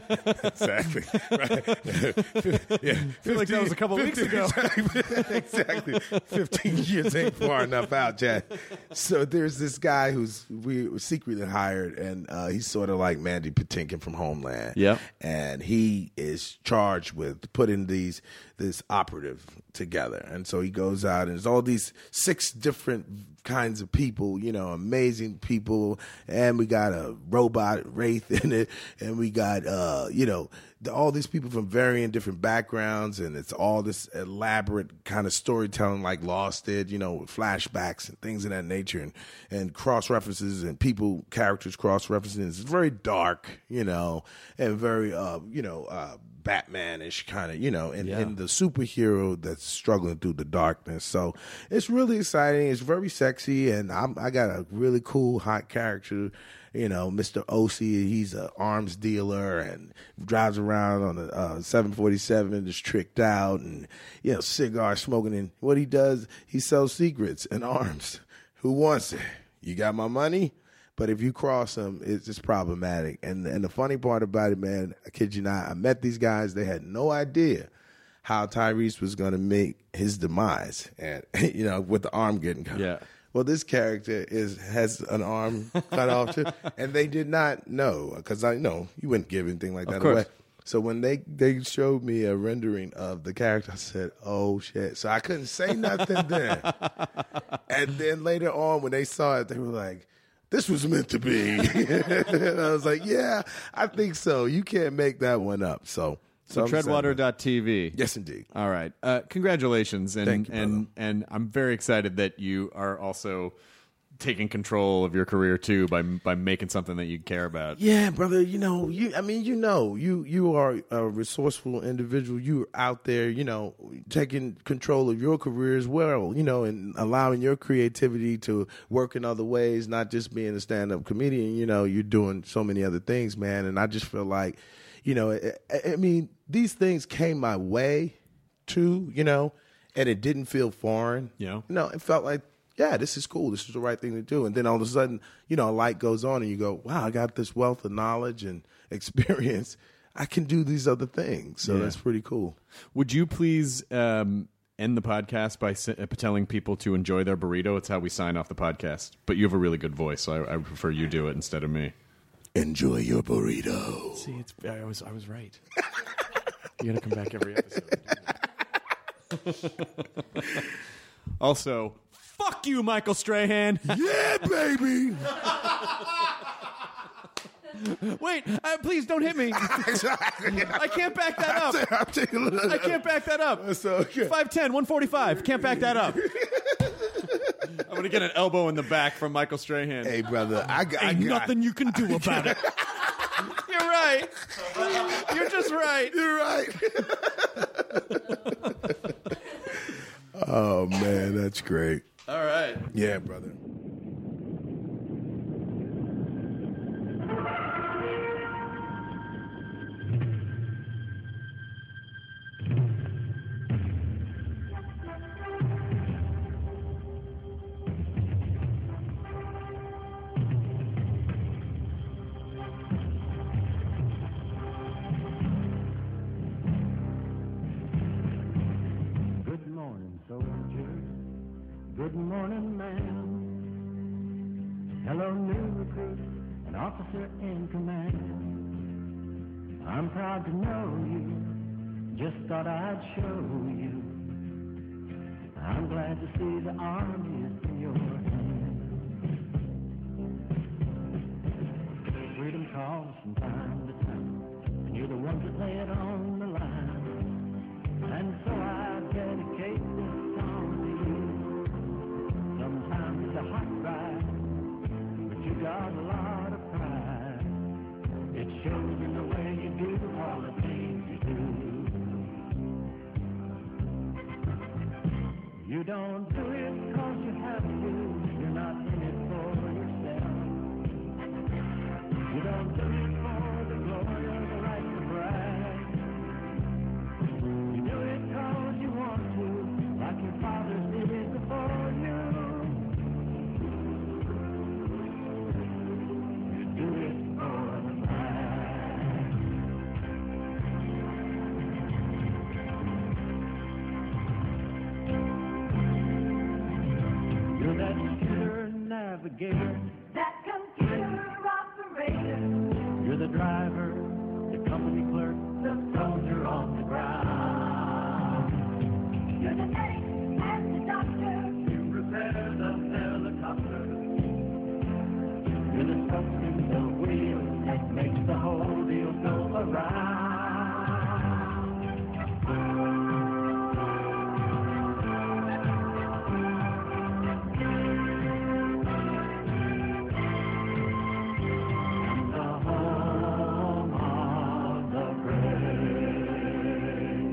Exactly. Right. Yeah. I feel like that was a couple weeks ago. Exactly. exactly. fifteen years ain't far enough out, Chad. So there's this guy who's we were secretly hired, and uh, he's sort of like Mandy Patinkin from Homeland. Yep. And he is charged with putting these this operative together. And so he goes out, and there's all these six different kinds of people, you know, amazing people, and we got a robot Wraith in it, and we got uh, you know, the, all these people from varying different backgrounds, and it's all this elaborate kind of storytelling like Lost did, you know, with flashbacks and things of that nature, and and cross references and people characters cross references. It's very dark, you know, and very uh, you know, uh Batman-ish kind of, you know, and, Yeah. and the superhero that's struggling through the darkness. So it's really exciting. It's very sexy, and I'm, I got a really cool, hot character, you know, Mister O C. He's an arms dealer and drives around on a uh, seven forty-seven, just tricked out, and, you know, cigar smoking. And what he does, he sells secrets and arms. Who wants it? You got my money? But if you cross them, it's just problematic. And and the funny part about it, man, I kid you not, I met these guys. They had no idea how Tyrese was going to make his demise, and you know, with the arm getting cut. Yeah. Well, this character is has an arm cut off too, and they did not know, because I know you wouldn't give anything like that Of course. away. So when they, they showed me a rendering of the character, I said, oh, shit. So I couldn't say nothing then. And then later on, when they saw it, they were like, this was meant to be. And I was like, yeah, I think so. You can't make that one up. So, So I'm excited. treadwater dot t v. Yes, indeed. All right. Uh, congratulations. And, Thank you, and, brother. and I'm very excited that you are also taking control of your career too by by making something that you care about. Yeah, brother. You know, you. I mean, you know, you you are a resourceful individual. You're out there, you know, taking control of your career as well. You know, and allowing your creativity to work in other ways, not just being a stand-up comedian. You know, you're doing so many other things, man. And I just feel like, you know, I, I mean, these things came my way too. You know, and it didn't feel foreign. Yeah. No, it felt like, yeah, this is cool. This is the right thing to do. And then all of a sudden, you know, a light goes on and you go, wow, I got this wealth of knowledge and experience. I can do these other things. So Yeah. that's pretty cool. Would you please um, end the podcast by s- uh, telling people to enjoy their burrito? It's how we sign off the podcast. But you have a really good voice, so I, I prefer you do it instead of me. Enjoy your burrito. See, it's I was I was right. You got to come back every episode. Also, fuck you, Michael Strahan. Yeah, baby. Wait, uh, please don't hit me. I can't back that up. I'll take a look. I can't back that up. That's okay. five ten, one forty-five. Can't back that up. I'm going to get an elbow in the back from Michael Strahan. Hey, brother, I got, I Ain't got nothing you can do about it. You're right. You're just right. You're right. Oh, man, that's great. All right. Yeah, brother. Good morning, soldier. Good morning, man. Hello, new recruit, an officer in command. I'm proud to know you. Just thought I'd show you. I'm glad to see the army is in your hands. Freedom calls from time to time, and you're the ones that lay it on the line. And so I dedicate this song to you. Sometimes it's a hot ride, but you got a lot of pride. It shows in the way you do all the things you do. navigator, that computer operator, you're the driver, the company clerk, the soldier on the ground. you're the nurse and the doctor, You repair the helicopter. You're the spokes in the wheel that makes the whole deal go around. And the home of the brave.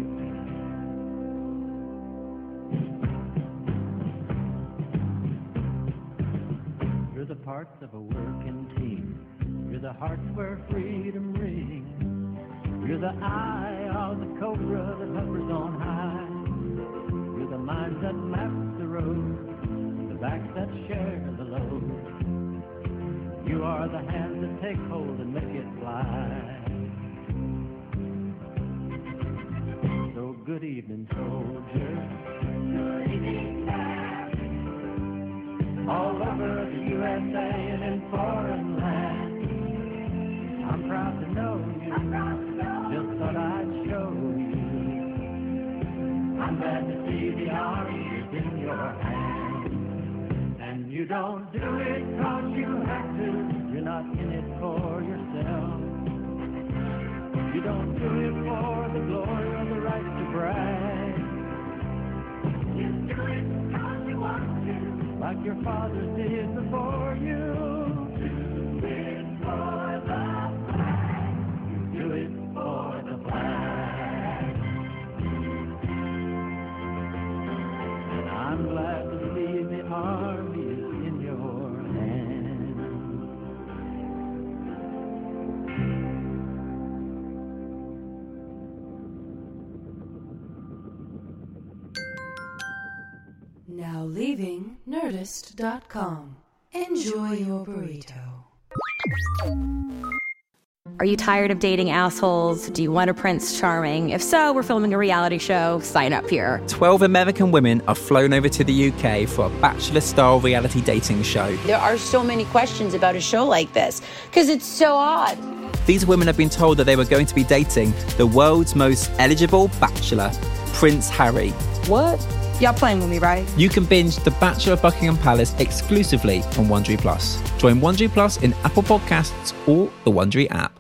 You're the parts of a working team. You're the hearts where freedom rings. You're the eye of the cobra that hovers on high. You're the minds that map the road, the backs that share the load. You are the hands that take hold and make it fly. So good evening, soldier. good evening, sir. All over the U S A and in foreign lands. I'm proud to know you. I'm proud to know Just thought I'd show you. I'm glad to see the army is in your hands. And you don't do it 'cause you have to. You're not in it for yourself. You don't do it for the glory or the right to brag. you do it 'cause you want to. Like your fathers did before you. Do it for the flag. Do it for the flag. And I'm glad to see the army is in your hands. Now leaving Nerdist dot com. Enjoy your burrito. Are you tired of dating assholes? Do you want a Prince Charming? If so, we're filming a reality show. Sign up here. twelve American women are flown over to the U K for a bachelor-style reality dating show. There are so many questions about a show like this because it's so odd. These women have been told that they were going to be dating the world's most eligible bachelor, Prince Harry. What? Y'all playing with me, right? You can binge The Bachelor of Buckingham Palace exclusively on Wondery Plus. Join Wondery Plus in Apple Podcasts or the Wondery app.